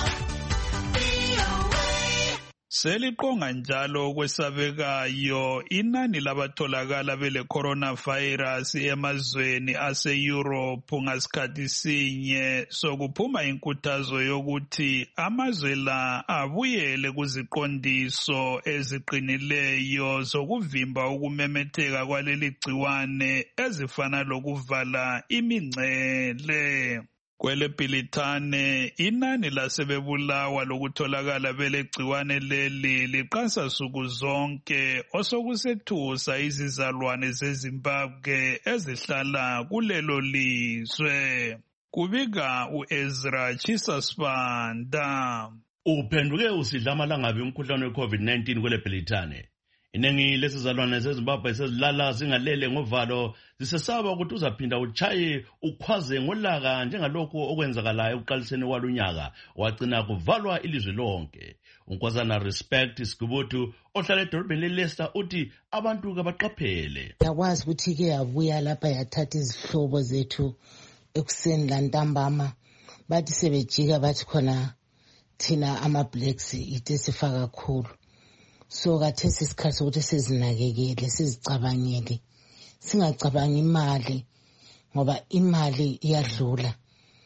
VOA. Seliqonga njalo kwesabekayo inani labatholakala bele coronavirus emazweni ase-Europe ngasikhathi sinye sokuphuma inkuthazo yokuthi amazwe la abuyele kuziqondiso eziqinileyo zokuvimba ukumemetheka kwaleli gciwane ezifana lokuvala imingcele. Kwele Bhilithane inani lasebebulawa lokutholakala bele gciwane leli liqansa suku zonke osokusethusa izizalwane zeZimbabwe ezihlala kulelo lizwe. Kubika uEzra Chisasbanda. Uphenduke usidla amalangabi umkhuhlane we-COVID-19 kwele Bhilithane. Iningi lesizalwane zeZimbabwe sezilala zingalele ngovalo zisesaba ukuthi uzaphinda uchaye ukhwaze ngolaka njengalokho okwenzakalayo ekuqaliseni kwalunyaka wagcina kuvalwa ilizwe lonke. Unkozana Respect Sigubutu ohlala edolobheni leLeicester uthi abantu kabaqaphele. Yakwazi ukuthi ke yabuya lapha yathatha izihlobo zethu ekuseni lantambama bathi sebejika bathi khona thina ama-blacks ite sifa kakhulu. So kathesi isikhathi sokuthi sizinakekele sizicabangele singacabangi imali ngoba imali iyadlula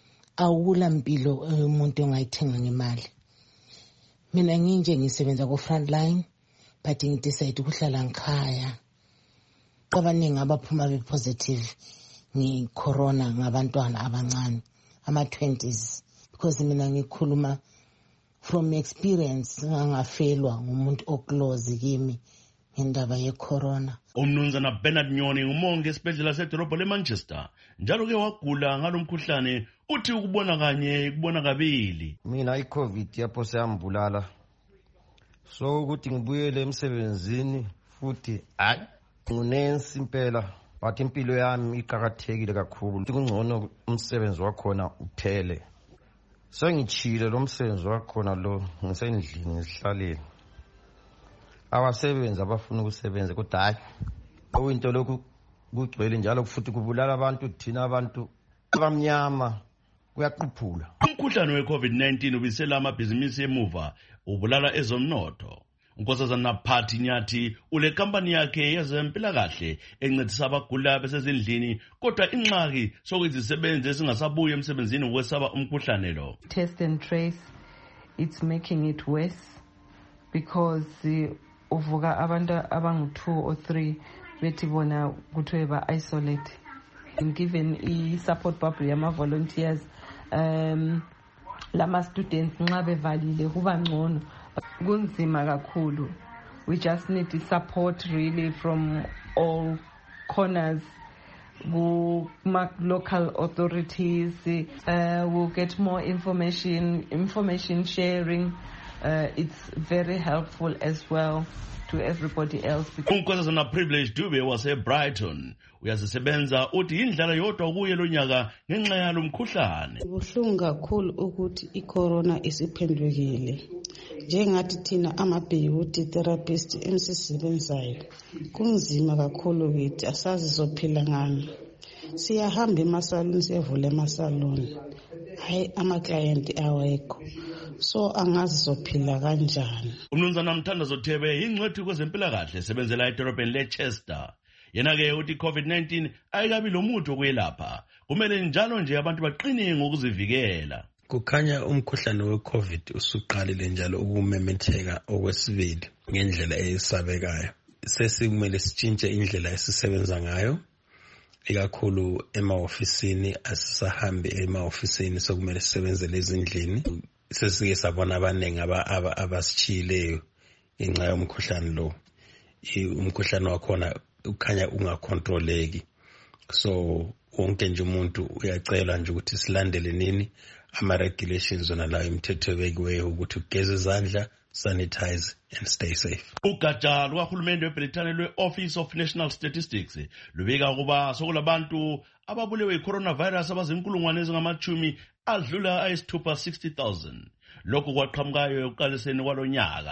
awula mpilo umuntu ongayithenga ngemali. Mina nginje ngisebenza ku front line but ngidecide ukuhlala ngikhaya. Abaningi abaphuma be positive ngi corona ngabantwana abancane ama-20s because mina ngikhuluma from experience ngangafelwa ngumuntu oclose kimi ngendaba ye-corona. Umnumzana Bernard Nyoni ngumongi esibhedlela sedolobho leManchester njalo ke wagula ngalomkhuhlane uthi ukubona kanye kubona kabili. Mina i-COVID yaphose yambulala so ukuthi ngibuyele emsebenzini futhi hayi ngunensi impela but impilo yami iqhakathekile kakhulu kungcono umsebenzi wakhona uphele. Sengichile lo msebenzi wakhona lo ngisendlini ngihlalele. Abasebenzi abafuna ukusebenza kodwa hayi oyinto lokhu kugcwele njalo futhi kubulala abantu thina abantu abamnyama kuyaqhuphula. Umkhuhlane we-COVID-19 ubisela amabhizinisi emuva ubulala ezomnotho. Unkosazana Phathi Nyathi ule kampani yakhe yezempilakahle encedisa abagula besezindlini kodwa inxaki sokuzisebenza esingasabuya emsebenzini ngokwesaba umkhuhlane lo. Test and trace, it's making it worse because uvuka abantu abangu-2 or 3 bethi bona kuthiwe ba-isolate. Given i-support bubble yama-volunteers lama-students nxa bevalile kuba ngcono. Kunzima kakhulu. We just need the support really from all corners. Local authorities will get more information sharing. It's very helpful as well to everybody else. Unkosazana Privilege Dube wase-Brighton uyazisebenza uthi indlela yodwa kuye lo nyaka ngenxa yalo mkhuhlane. Kubuhlungu kakhulu ukuthi i-corona isiphendukile. Njengathi thina ama-beauty therapist emsisebenzayo kunzima kakhulu kithi asazi sophila ngani. Siyahamba emasaluni siyavula emasaluni hayi ama-client awekho so angazi sophila kanjani. Umnumzana Mthandazo Thebe yingcwethi kwezempilakahle esebenzela edolobheni leChester. Yena-ke uthi i-COVID-19 ayikabi lo muthi wokuyelapha kumele njalo nje abantu baqine ngokuzivikela. Kukhanya umkhuhlane we-COVID usuqalile njalo ukumemetheka okwesibili ngendlela eyesabekayo. Sesimele sitshintshe indlela esisebenza ngayo. Ikakhulu ema-ofisini asisahambi ema-ofisini sokumele sisebenzele ezindlini. Sesike sabona abaningi abasichiyileyo ngenxa yomkhuhlane lo. Umkhuhlane wakhona ukhanya ungakontroleki. So wonke nje umuntu uyacelwa nje ukuthi silandele nini ama-regulations zona layo imithetho ebekiweyo ukuthi ugeze izandla, sanitize and stay safe. Ugatsha lukahulumende weBrithani lwe-Office of National Statistics lubika ukuba sokulabantu ababulewe i-coronavirus abazinkulungwane ezingamachumi adlula ayisithupha 60,000. Lokhu kwaqhamukayo ekuqaliseni kwalonyaka.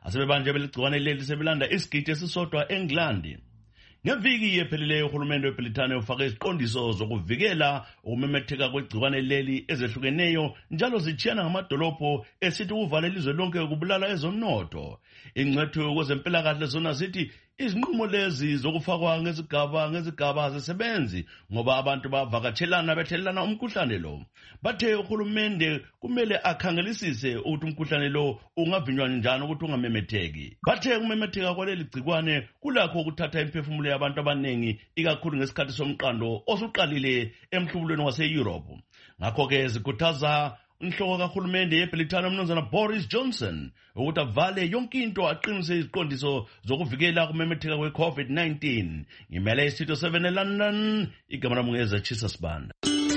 asebebanje beligciwane leli sebelanda isigidi esisodwa eNgilandi. Ngeviki ephelileyo uhulumende weBritane ufake iziqondiso zokuvikela ukumemetheka kwegciwane leli ezehlukeneyo njalo zitshiyana ngamadolobho esithi uvale ilizwe lonke kubulala ezomnotho. Ingcethu kwezempilakahle zona zithi izinqumo lezi zokufakwa ngezigaba azisebenzi ngoba abantu bavakatshelana bethelelana umkhuhlane lo. Bathe uhulumende kumele akhangelisise ukuthi umkhuhlane lo ungavinywa njani ukuthi ungamemetheki. Bathe kumemetheka kwaleli gcikwane kulakho ukuthatha imphefumulo yabantu abaningi ikakhulu ngesikhathi somqando osuqalile emhlubulweni wase-Europe. Ngakho-ke zikhuthaza inhloko kahulumende yeBritane umnumzana Boris Johnson ukuthi avale yonke into aqinise iziqondiso zokuvikela kumemetheka kwe-COVID-19. Ngimele iStudio 7 eLondon, igama lami ngeZechisa Sibanda.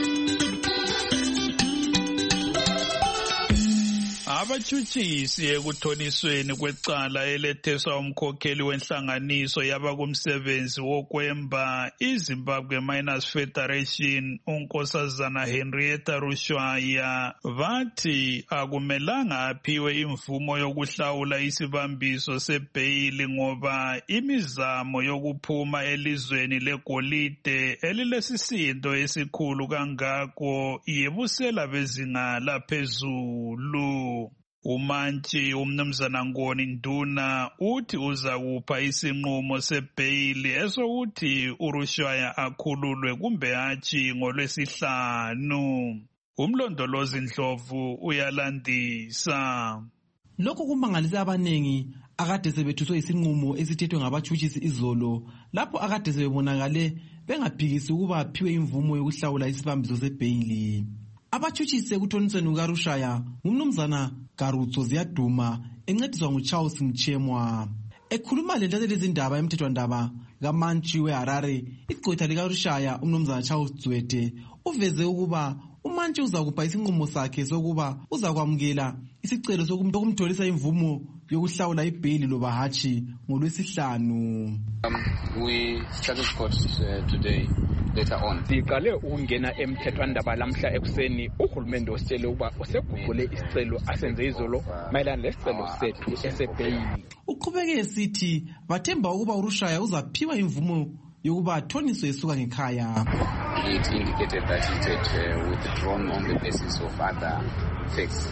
Abatshutshisi ekuthonisweni kwecala eletheswa umkhokheli wenhlanganiso yabakumsebenzi wokwemba iZimbabwe Miners Federation unkosazana Henrietta Rushwaya bathi akumelanga aphiwe imvumo yokuhlawula isibambiso sebheyili ngoba imizamo yokuphuma elizweni legolide elilesisindo esikhulu kangako yebusela bezinga laphezulu. Umantshi umnumzana Ngoni Nduna uthi uzakupha isinqumo sebheyili esokuthi uRushwaya akhululwe kumbe hatshi ngoLwesihlanu. Umlondolozi Ndlovu uyalandisa. Lokhu kumangalisa abanengi akade sebethuswe isinqumo esithethwe ngabatshutshisi izolo lapho akade sebebonakale bengaphikisi ukuba aphiwe imvumo yokuhlawula isibambiso sebheyili. Abatshutshisi ekuthonisweni kukaRushwaya ngumnumzana Garutso Ziyaduma encediswa nguCharles Mchemwa. Ekhuluma lentatheli izindaba emthethwandaba kaMantshi weHarare, igqwetha likaRushwaya umnumzana Charles Dzwete uveze ukuba uMantshi uzakupha isinqumo sakhe sokuba uzakwamukela isicelo sokumtholisa imvumo yokuhlawula ibheyili loba hatshi ngoLwesihlanu. We started court today. Siqale ukungena emthethwandaba lamhla ekuseni uhulumende ositshele ukuba useguqule isicelo asenze izolo mayelana lesicelo sethu esebheyili. Uqhubeke esithi bathemba ukuba uRushwaya uzaphiwa imvumo yokuba athoniswe esuka ngekhaya. It indicated that it had withdrawn on the basis of other facts.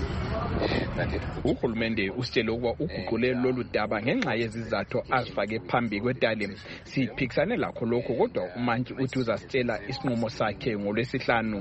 Uhulumende usitshele ukuba uguqule lolu daba ngenxa yezizathu azifake phambi kwetali. Siphikisane lakho lokho kodwa uMantshi uthi uzasitshela isinqumo sakhe ngoLwesihlanu.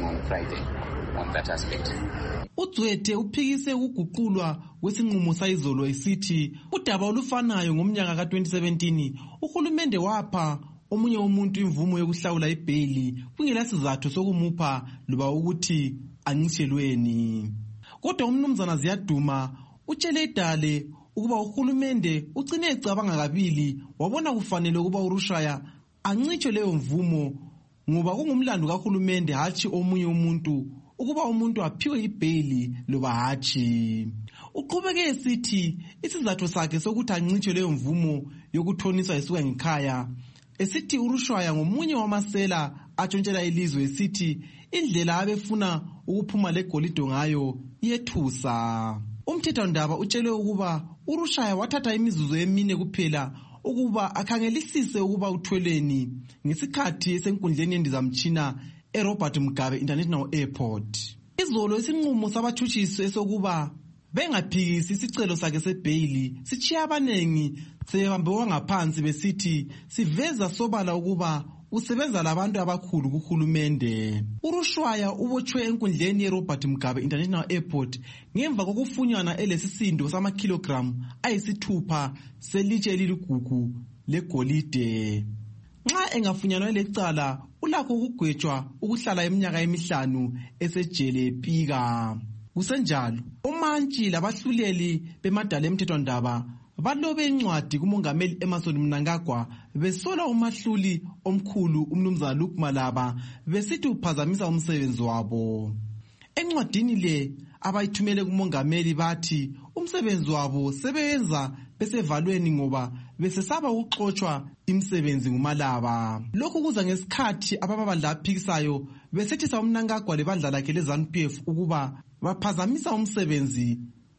uDzwete uphikise ukuguqulwa kwesinqumo sayizolo esithi udaba olufanayo ngomnyaka ka2017 uhulumende wapha omunye umuntu imvumo yokuhlawula ibheyili kungela sizathu sokumupha loba ukuthi ancishelweni. Kodwa umnumzana Ziyaduma utshele idale ukuba uhulumende ugcine ecabanga kabili wabona kufanele ukuba uRushwaya ancitshwe leyo mvumo ngoba kungumlando kahulumende hatshi omunye umuntu ukuba umuntu aphiwe ibheyili loba hatshi. Uqhubeke esithi isizathu sakhe sokuthi ancitshwe leyo mvumo yokuthoniswa esuka ngekhaya esithi uRushwaya ngomunye wamasela atshontshela ilizwe esithi indlela abefuna ukuphuma legolide ngayo yethusa. Umthethwandaba utshele ukuba uRushwaya wathatha imizuzu emine kuphela ukuba akhangelisise ukuba uthweleni ngesikhathi esenkundleni yendizamtshina eRobert Mugabe International Airport. Izolo isinqumo sabatshutshisi esokuba bengaphikisi isicelo sakhe sebheyili sitshiya abanengi sebebambe ngaphansi besithi siveza sobala ukuba usebenza labantu abakhulu kuhulumende. uRushwaya ubotshwe enkundleni yeRobert Mugabe International Airport ngemva kokufunyana elesisindo sama-kilogram ayisithupha selitshe eliligugu legolide. Nxa engafunyanwa lecala ulakho ukugwetshwa ukuhlala iminyaka emihlanu esejele epika. Kusenjalo uMantshi labahluleli bemadala emthethwandaba balobe incwadi kumongameli Emmerson Mnangagwa besola umahluli omkhulu umnumzana Luke Malaba besithi uphazamisa umsebenzi wabo. Encwadini le abayithumele kumongameli bathi umsebenzi wabo sebenza besevalweni ngoba besesaba ukuxoxwa imsebenzi nguMalaba. Lokhu kuza ngesikhathi ababandla aphikisayo besethisa uMnangagwa lebandla lakhe leZANU-PF ukuba baphazamisa umsebenzi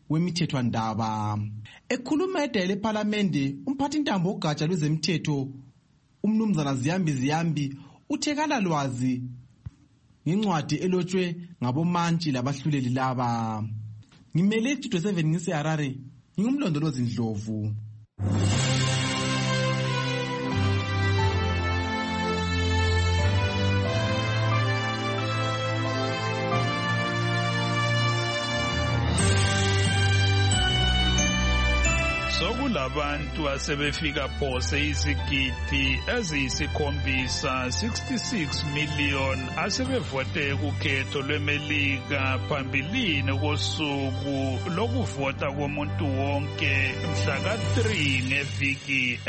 wemithethwandaba. Ekhuluma edale lephalamende, umphathintambo wogatsha lwezemthetho umnumzana Ziyambi uthe kalalwazi ngencwadi elotshwe ngabomantshi labahluleli laba. Ngimele Studio 7 ngiseHarare, ngingumlondolozi Ndlovu. Sokulabantu asebefika phose izigidi eziyisikhombisa 66 million asebevote kukhetho lweMelika phambilini kosuku lokuvota komuntu wonke mhla ka-3 ngeviki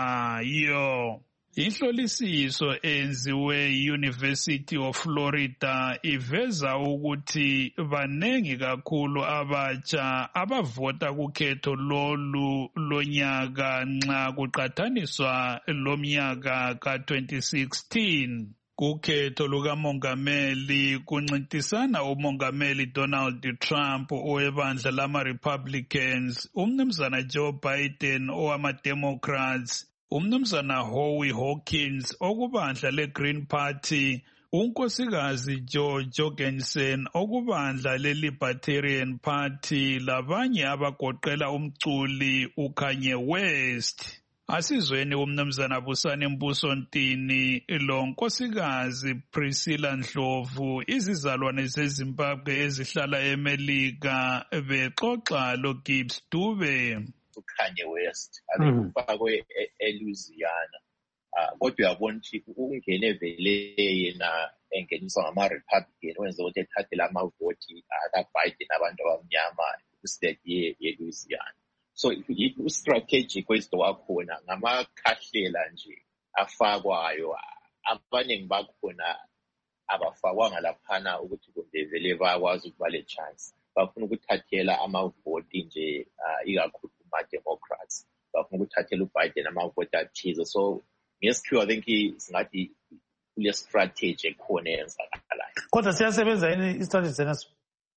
ezayo. Inhlolisiso enziwe University of Florida iveza ukuthi banengi kakhulu abatsha abavota kukhetho lolu lonyaka nxa kuqathaniswa lomnyaka ka-2016. Kukhetho lukamongameli kuncintisana umongameli Donald Trump owebandla lama-Republicans, umnumzana Joe Biden owama-Democrats, umnumzana Howie Hawkins okubandla le-Green Party, unkosikazi Joe Jorgensen okubandla le-Libertarian Party labanye abagoqela umculi uKanye West. Asizweni umnumzana Busani Mbusontini lo nkosikazi Priscilla Ndlovu izizalwane zeZimbabwe ezihlala eMelika bexoxa loGibbs Dube. Kanye West abekufakwe eLouisiana kodwa uyabona ukuthi ungene vele yena engeniswa ngama-Republican wenza ukuthi ethathele amavoti aka-Biden abantu abamnyama kustate yeLouisiana. So u-strategic wezinto wakhona ngamakhahlela nje afakwayo, abaningi bakhona abafakwanga laphana ukuthi kumbe vele bayakwazi ukuba le-chance. Bafuna ukuthathela amavoti nje ikakhulu kuma-Democrats, bafuna ukuthathela uBiden amavoti athize. So ngesikhiwa I think singathi kule strategy ekhona eyenzakalayo. Kodwa siyasebenza yini i-strategy zenaso?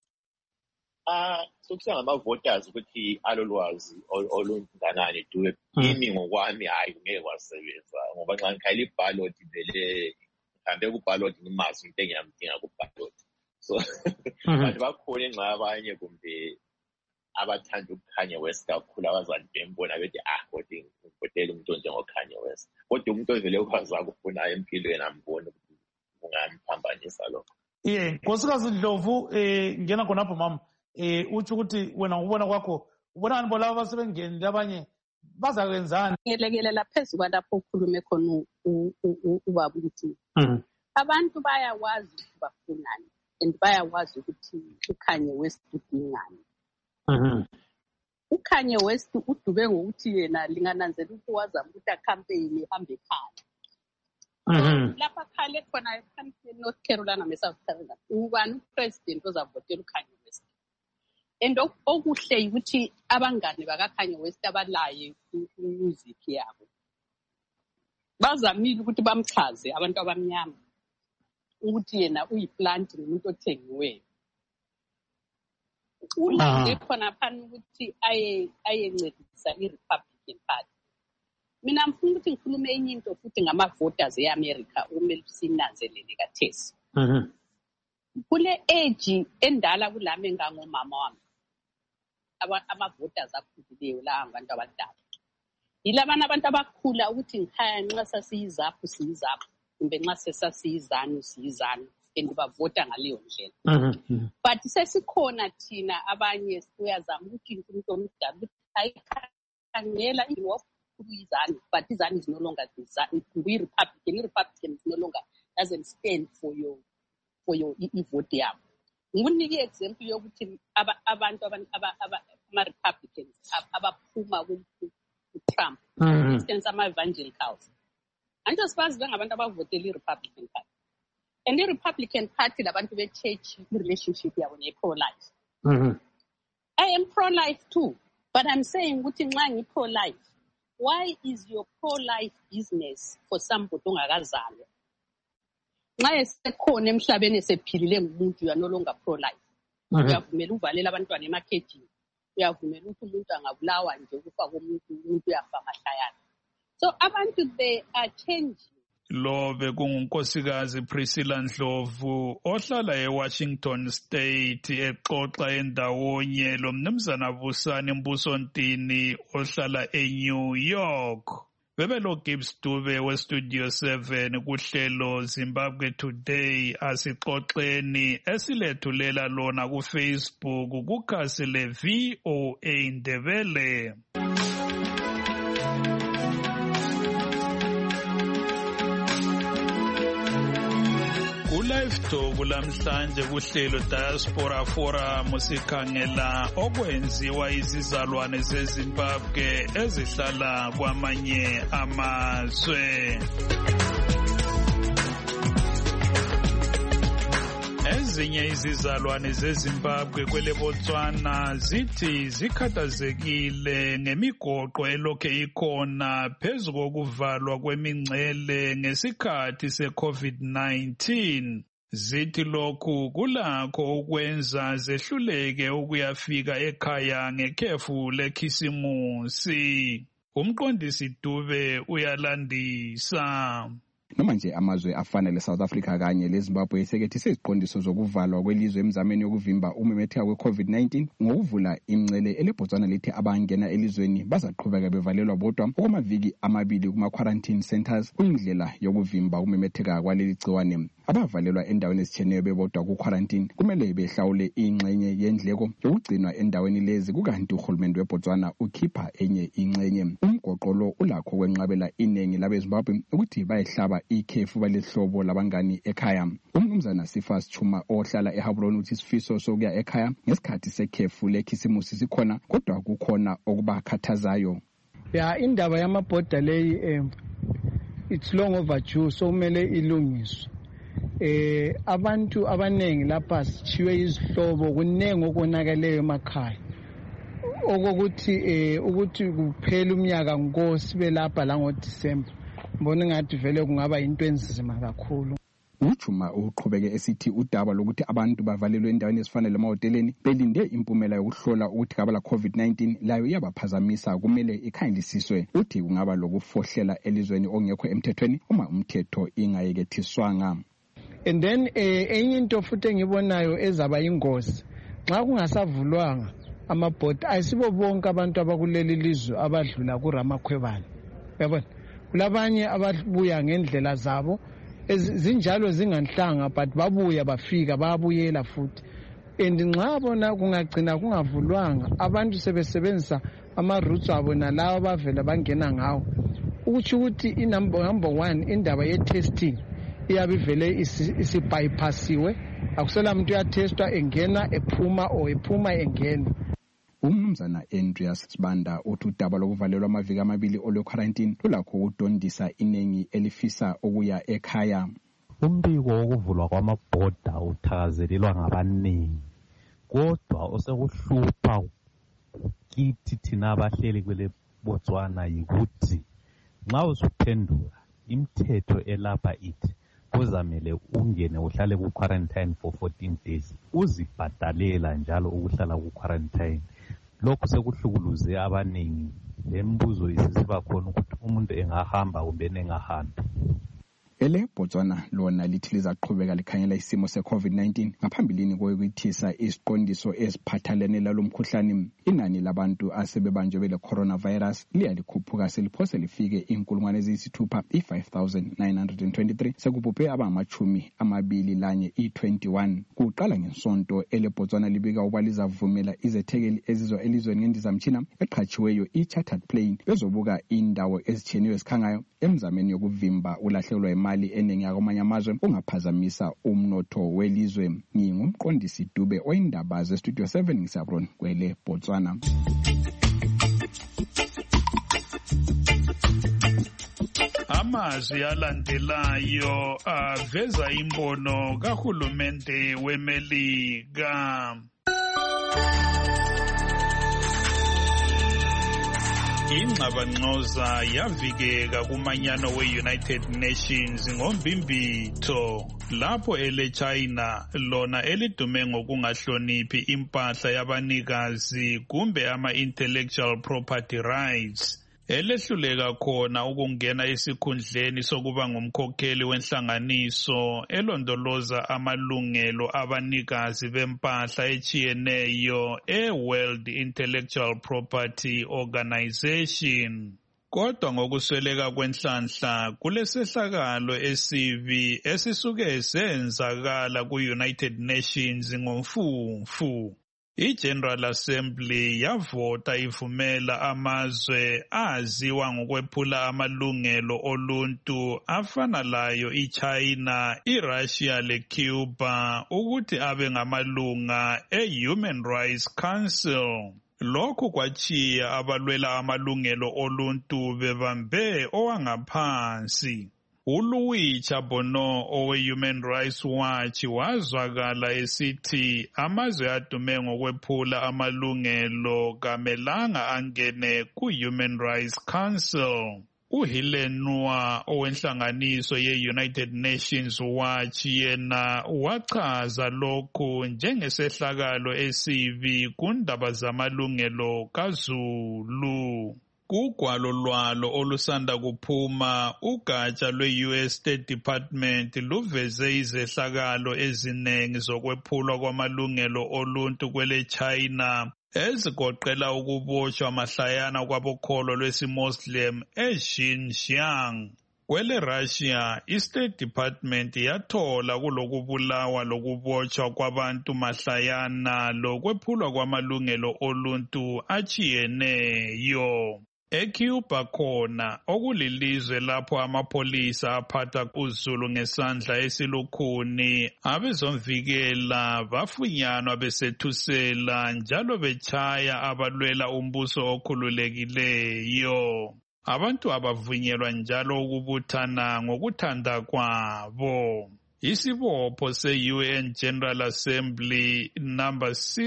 Sokusiya ngama-voters ukuthi alolwazi olunganani duwe. Kimi ngokwami hayi ngeke kwasebenza ngoba nxa ngikhayela iballot vele ngihambe kuballot ngimazi into engiyamdinga kuballot. So abantu bakhona nxa abanye kumbe abathanda uKanye West kakhulu abazali bembona bethi kodwa ngivotela umuntu njengoKanye West. Kodwa umuntu ovele ukwazi ukufuna empilweni amboni ukuthi ungamphambanisa lokho. Nkosikazi Ndlovu ngena khonapho mama uthi ukuthi wena ngubona kwakho ubona ngani labo basebengenile abanye bazakwenzani? Ngelekelela phezu kwalapho ukhulume khona ubaba ukuthi abantu bayakwazi ukuthi bafunani and bayakwazi ukuthi uKanye West udingani. uKanye West udube ngokuthi yena lingananzela ukuthi wazama ukuthi acampaign ihambe ekhaya. Lapha khale khona eCampaign North Carolina neSouth Carolina ubani upresident ozavotela uKanye West. And okuhle ukuthi abangane bakaKanye West abalaye music yabo bazamile ukuthi bamchaze abantu abamnyama ukuthi yena uyiplant umuntu othengiweyo. Ulande khona phana ukuthi ayencedisa i-Republican Party. Mina ngifuna ukuthi ngikhulume enye into futhi ngama-voters e-America okumele sinanzelele kathesi. Kule age endala kulami engangomama wami ama-voters akhulileyo la abantu abadala. Yilabana abantu abakhula ukuthi ngikhaya nxa sasiyizaphu siyizaphu kumbe nxa sesasiyizanu siyizanu and bavota ngaleyo ndlela. But sesikhona thina abanye uyazama ukuthi umuntu omdala ukuthi ayikhangela izanu, but izanu is no longer Republican. I-Republican is no longer doesn't stand for your vote yabo. Ngikunike example yokuthi abantu ama-Republicans abaphuma ku-Trump, instance ama-evangelicals. Anto sibazi bengabantu abavotela i-Republican Party. And i-Republican Party labantu be-church relationship yabo ne-pro-life. I am pro-life too, but I'm saying ukuthi nxa ngi-pro-life, why is your pro-life business for somebody ongakazalwa? Nxa esekhona emhlabeni esephilile ngumuntu, you are no longer pro-life. Uyavumela uvalela abantwana emakhejini. uyavumela ukuthi umuntu angabulawa nje ukufa komuntu uyafa mahlayana. So abantu they are changing. Lo bekungunkosikazi Priscilla Ndlovu ohlala eWashington State exoxa endawonye lo mnumzana Busani Mbusontini ohlala eNew York. Bebelo Gibbs Dube weStudio 7 kuhlelo Zimbabwe Today asixoxeni esilethulela lona kuFacebook kukhasi le-VOA Ndebele. Live Talk lamhlanje kuhlelo Diaspora Forum sikhangela okwenziwa izizalwane zeZimbabwe ezihlala kwamanye amazwe. Ezinye izizalwane zeZimbabwe kwele Botswana zithi zikhathazekile ngemigoqo elokhe ikhona phezu kokuvalwa kwemingcele ngesikhathi se-COVID-19. Zithi lokhu kulakho ukwenza zehluleke ukuyafika ekhaya ngekhefu lekhisimusi. Umqondisi Dube uyalandisa. Noma nje amazwe afana le-South Africa kanye leZimbabwe esekethise iziqondiso zokuvalwa kwelizwe emzameni yokuvimba umemetheka kwe-COVID-19 ngokuvula imingcele eleBotswana lithi abangena elizweni bazaqhubeka bevalelwa bodwa okwamaviki amabili kuma-quarantine centers kuyindlela yokuvimba umemetheka kwaleli gciwane. Abavalelwa endaweni ezitshiyeneyo bebodwa ku-quarantine kumele behlawule ingxenye yendleko yokugcinwa endaweni lezi, kukanti uhulumende weBotswana ukhipha enye ingxenye. Umgoqo lo ulakho kwenqabela iningi labeZimbabwe ukuthi bayehlaba ikhefu balehlobo labangani ekhaya. Umnumzana Sifas Chuma ohlala eHaburoni uthi isifiso sokuya ekhaya ngesikhathi sekhefu lekhisimusi sikhona, kodwa kukhona okubakhathazayo. Indaba yamabhoda leyi it's long overdue, so kumele ilungiswe. Abantu abanengi lapha sithiwe izihlobo kunengi okonakeleyo emakhaya okokuthi ukuthi kuphela umnyaka nkosi belapha la ngoDisemba. Mbona ngathi vele kungaba into enzima kakhulu. Uchuma uqhubeke esithi udaba lokuthi abantu bavalelwe endaweni ezifanele emahoteleni belinde impumela yokuhlola ukuthi ngaba la COVID-19 layo yabaphazamisa, kumele ikhangelisiswe. Uthi kungaba lokufohlela elizweni ongekho emthethweni uma umthetho ingayekethiswanga. And then enye into futhi engibonayo ezaba ingozi nxa kungasavulwanga amabhoda, ayisibo bonke abantu abakuleli lizwe abadlula kuRamakhwebane. Yabona kulabanye ababuya ngendlela zabo zinjalo zinganhlanga, but babuya bafika babuyela futhi. And nxa bona kungagcina kungavulwanga abantu sebesebenzisa ama-routes abo nalawo bavela bangena ngawo, ukutsho ukuthi number one indaba ye-testing iyabe vele isibypassiwe, akusela muntu uyatestwa engena ephuma or ephuma engena. Umnumzana Andreas Sibanda uthi udaba lokuvalelwa amaviki amabili olwe-quarantine lulakho ukudondisa iningi elifisa ukuya ekhaya. Umbiko wokuvulwa kwamabhoda uthakazelelwa ngabaningi, kodwa osekuhlupha kithi thina abahleli kwele Botswana yikuthi nxa usuphendula imithetho elapha ithi kuzamele ungene uhlale ku-quarantine for 14 days, uzibhadalela njalo ukuhlala ku-quarantine. Lokhu sekuhlukuluze abaningi, lembuzo isisiba khona ukuthi umuntu engahamba kumbe engahambi. EleBotswana lona lithi lizaqhubeka likhangela isimo se-COVID-19 ngaphambilini kokuthisa isiqondiso eziphathelene lalo mkhuhlane. Inani labantu asebebanjwe bele coronavirus liyalikhuphuka seliphose lifike 5,923 sekubhubhe abamachumi amabili lanye i-21. Kuqala ngesonto eleBotswana libika ukuba lizavumela izethekeli ezizwa elizweni ngendizamtshina eqhatshiweyo i-chartered plane bezobuka indawo ezitshiyeneyo ezikhangayo emzameni yokuvimba ulahlekelwa imali eningi yakwamanye amazwe ungaphazamisa umnotho welizwe. Ngingumqondisi Dube oyindaba zeStudio 7 ngisabron kwele Botswana. Amazwi alandelayo aveza imbono kahulumende weMelika. ingxabangxoza yavikeka kumanyano we-United Nations ngombimbitho lapho ele-China lona elidume ngokungahloniphi impahla yabanikazi kumbe ama-intellectual property rights elehluleka khona ukungena esikhundleni sokuba ngumkhokheli wenhlanganiso elondoloza amalungelo abanikazi bempahla etshiyeneyo e-World Intellectual Property Organization. Kodwa ngokusweleka kwenhlanhla kulesehlakalo esibi esisuke senzakala ku-United Nations ngomfumfu. I-General Assembly yavota ivumela amazwe aziwa ngokwephula amalungelo oluntu afana layo iChina, iRussia leCuba ukuthi abe ngamalunga e-Human Rights Council. Lokhu kwachiya abalwela amalungelo oluntu bebambe owangaphansi. uLouis Chaboneau owe-Human Rights Watch wazwakala esithi amazwe adume ngokwephula amalungelo kamelanga angene ku-Human Rights Council. uHelen Noah owenhlanganiso ye-United Nations Watch yena wachaza lokhu njengesehlakalo esibi kundaba zamalungelo kaZulu. Kugwalo lwalo olusanda kuphuma ugatsha lwe-US State Department luveze izehlakalo ezinengi zokwephulwa kwamalungelo oluntu kwele-China ezigoqela ukubotshwa mahlayana kwabokholo lwesi-Muslim eXinjiang. Kwele-Russia, i-State Department yathola kulokubulawa lokubotshwa kwabantu mahlayana lokwephulwa kwamalungelo oluntu achiyeneyo. ECuba khona okulilizwe lapho amapholisa aphatha uZulu ngesandla esilukhuni, abezomvikela bafunyanwa besethusela njalo betshaya abalwela umbuso okhululekileyo. Abantu abavunyelwa njalo ukubuthana ngokuthanda kwabo. Isibopho se-UN General Assembly number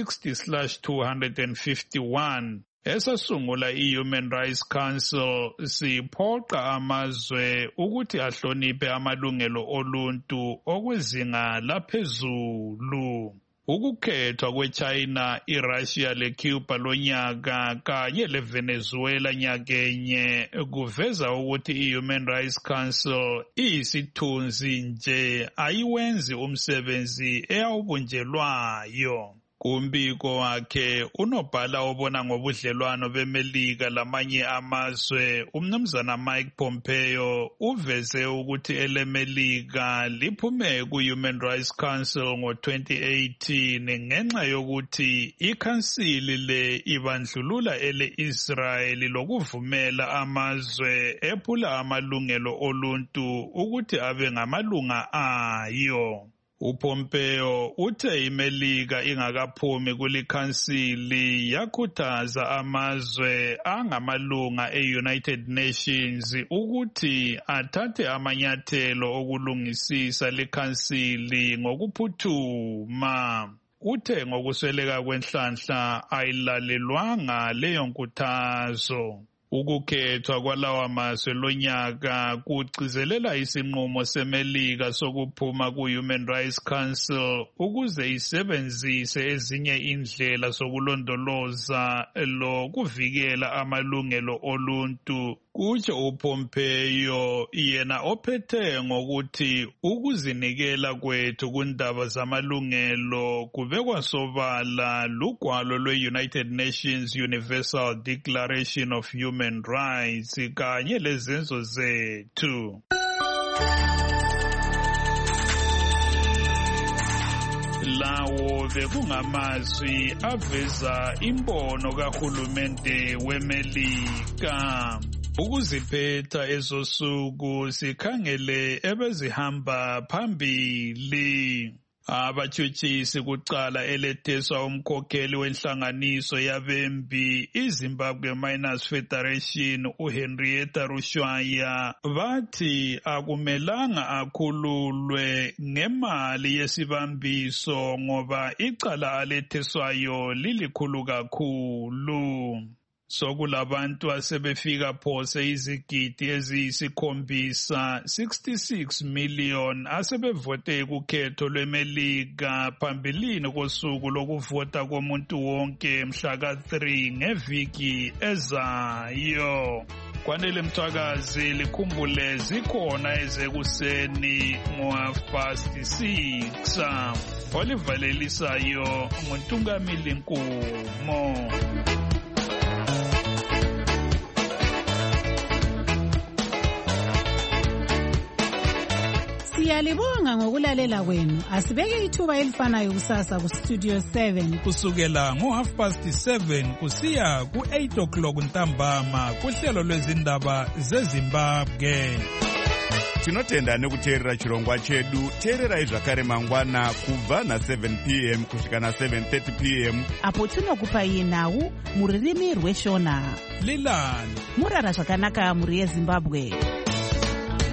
60/251 esasungula i-Human Rights Council siphoqa amazwe ukuthi ahloniphe amalungelo oluntu okwezinga laphezulu. Ukukhethwa kweChina, iRussia leCuba lonyaka kanye leVenezuela nyakenye kuveza ukuthi i-Human Rights Council iyisithunzi nje, ayiwenzi umsebenzi eyawubunjelwayo. Kumbiko wakhe unobhala obona ngobudlelwano beMelika lamanye amazwe umnumzana Mike Pompeo uveze ukuthi eleMelika liphume ku-Human Rights Council ngo-2018 ngenxa yokuthi ikhansili le ibandlulula ele-Israyeli lokuvumela amazwe ephula amalungelo oluntu ukuthi abe ngamalunga ayo. uPompeo uthe iMelika ingakaphumi kulikhansili yakhuthaza amazwe angamalunga e-United Nations ukuthi athathe amanyathelo okulungisisa likhansili ngokuphuthuma. Uthe ngokusweleka kwenhlanhla ayilalelwanga leyo nkuthazo. Ukukhethwa kwalawa mazwe lonyaka kugcizelela isinqumo seMelika sokuphuma ku-Human Rights Council ukuze isebenzise ezinye indlela zokulondoloza lokuvikela amalungelo oluntu. Kutsho uPompeo yena ophethe ngokuthi ukuzinikela kwethu kundaba zamalungelo kubekwa sobala lugwalo lwe-United Nations Universal Declaration of Human Rights kanye lezenzo zethu. Lawo bekungamazwi aveza imbono kahulumende weMelika. Ukuziphetha ezosuku sikhangele ebezihamba phambili. Abatshutshisi kucala eletheswa umkhokheli wenhlanganiso yabembi iZimbabwe Miners Federation uHenrietta Rushwaya bathi akumelanga akhululwe ngemali yesibambiso ngoba icala aletheswayo lilikhulu kakhulu. Sokulabantu asebefika phose izigidi eziyisikhombisa 66 million asebevote kukhetho lweMelika phambilini kosuku lokuvota komuntu wonke mhla ka-3 ngeviki ezayo. Kwanele Mthwakazi likhumbule zikhona ezekuseni ngo6:30. Olivalelisayo nguNtungamili Nkumo. Siyalibonga ngokulalela kwenu. Asibeke ithuba elifanayo kusasa ku Studio 7 kusukela ngo7:30 kusiya ku8 ntambama kuhlelo lwezindaba zeZimbabwe. Tinotenda nekuteerera chirongwa chedu. Teererai zvakare mangwana kubva na7 p.m. kusvika na7:30 p.m. apo tinokupai nhau muririmi rweshona. Lilani murara zvakanaka muri yeZimbabwe.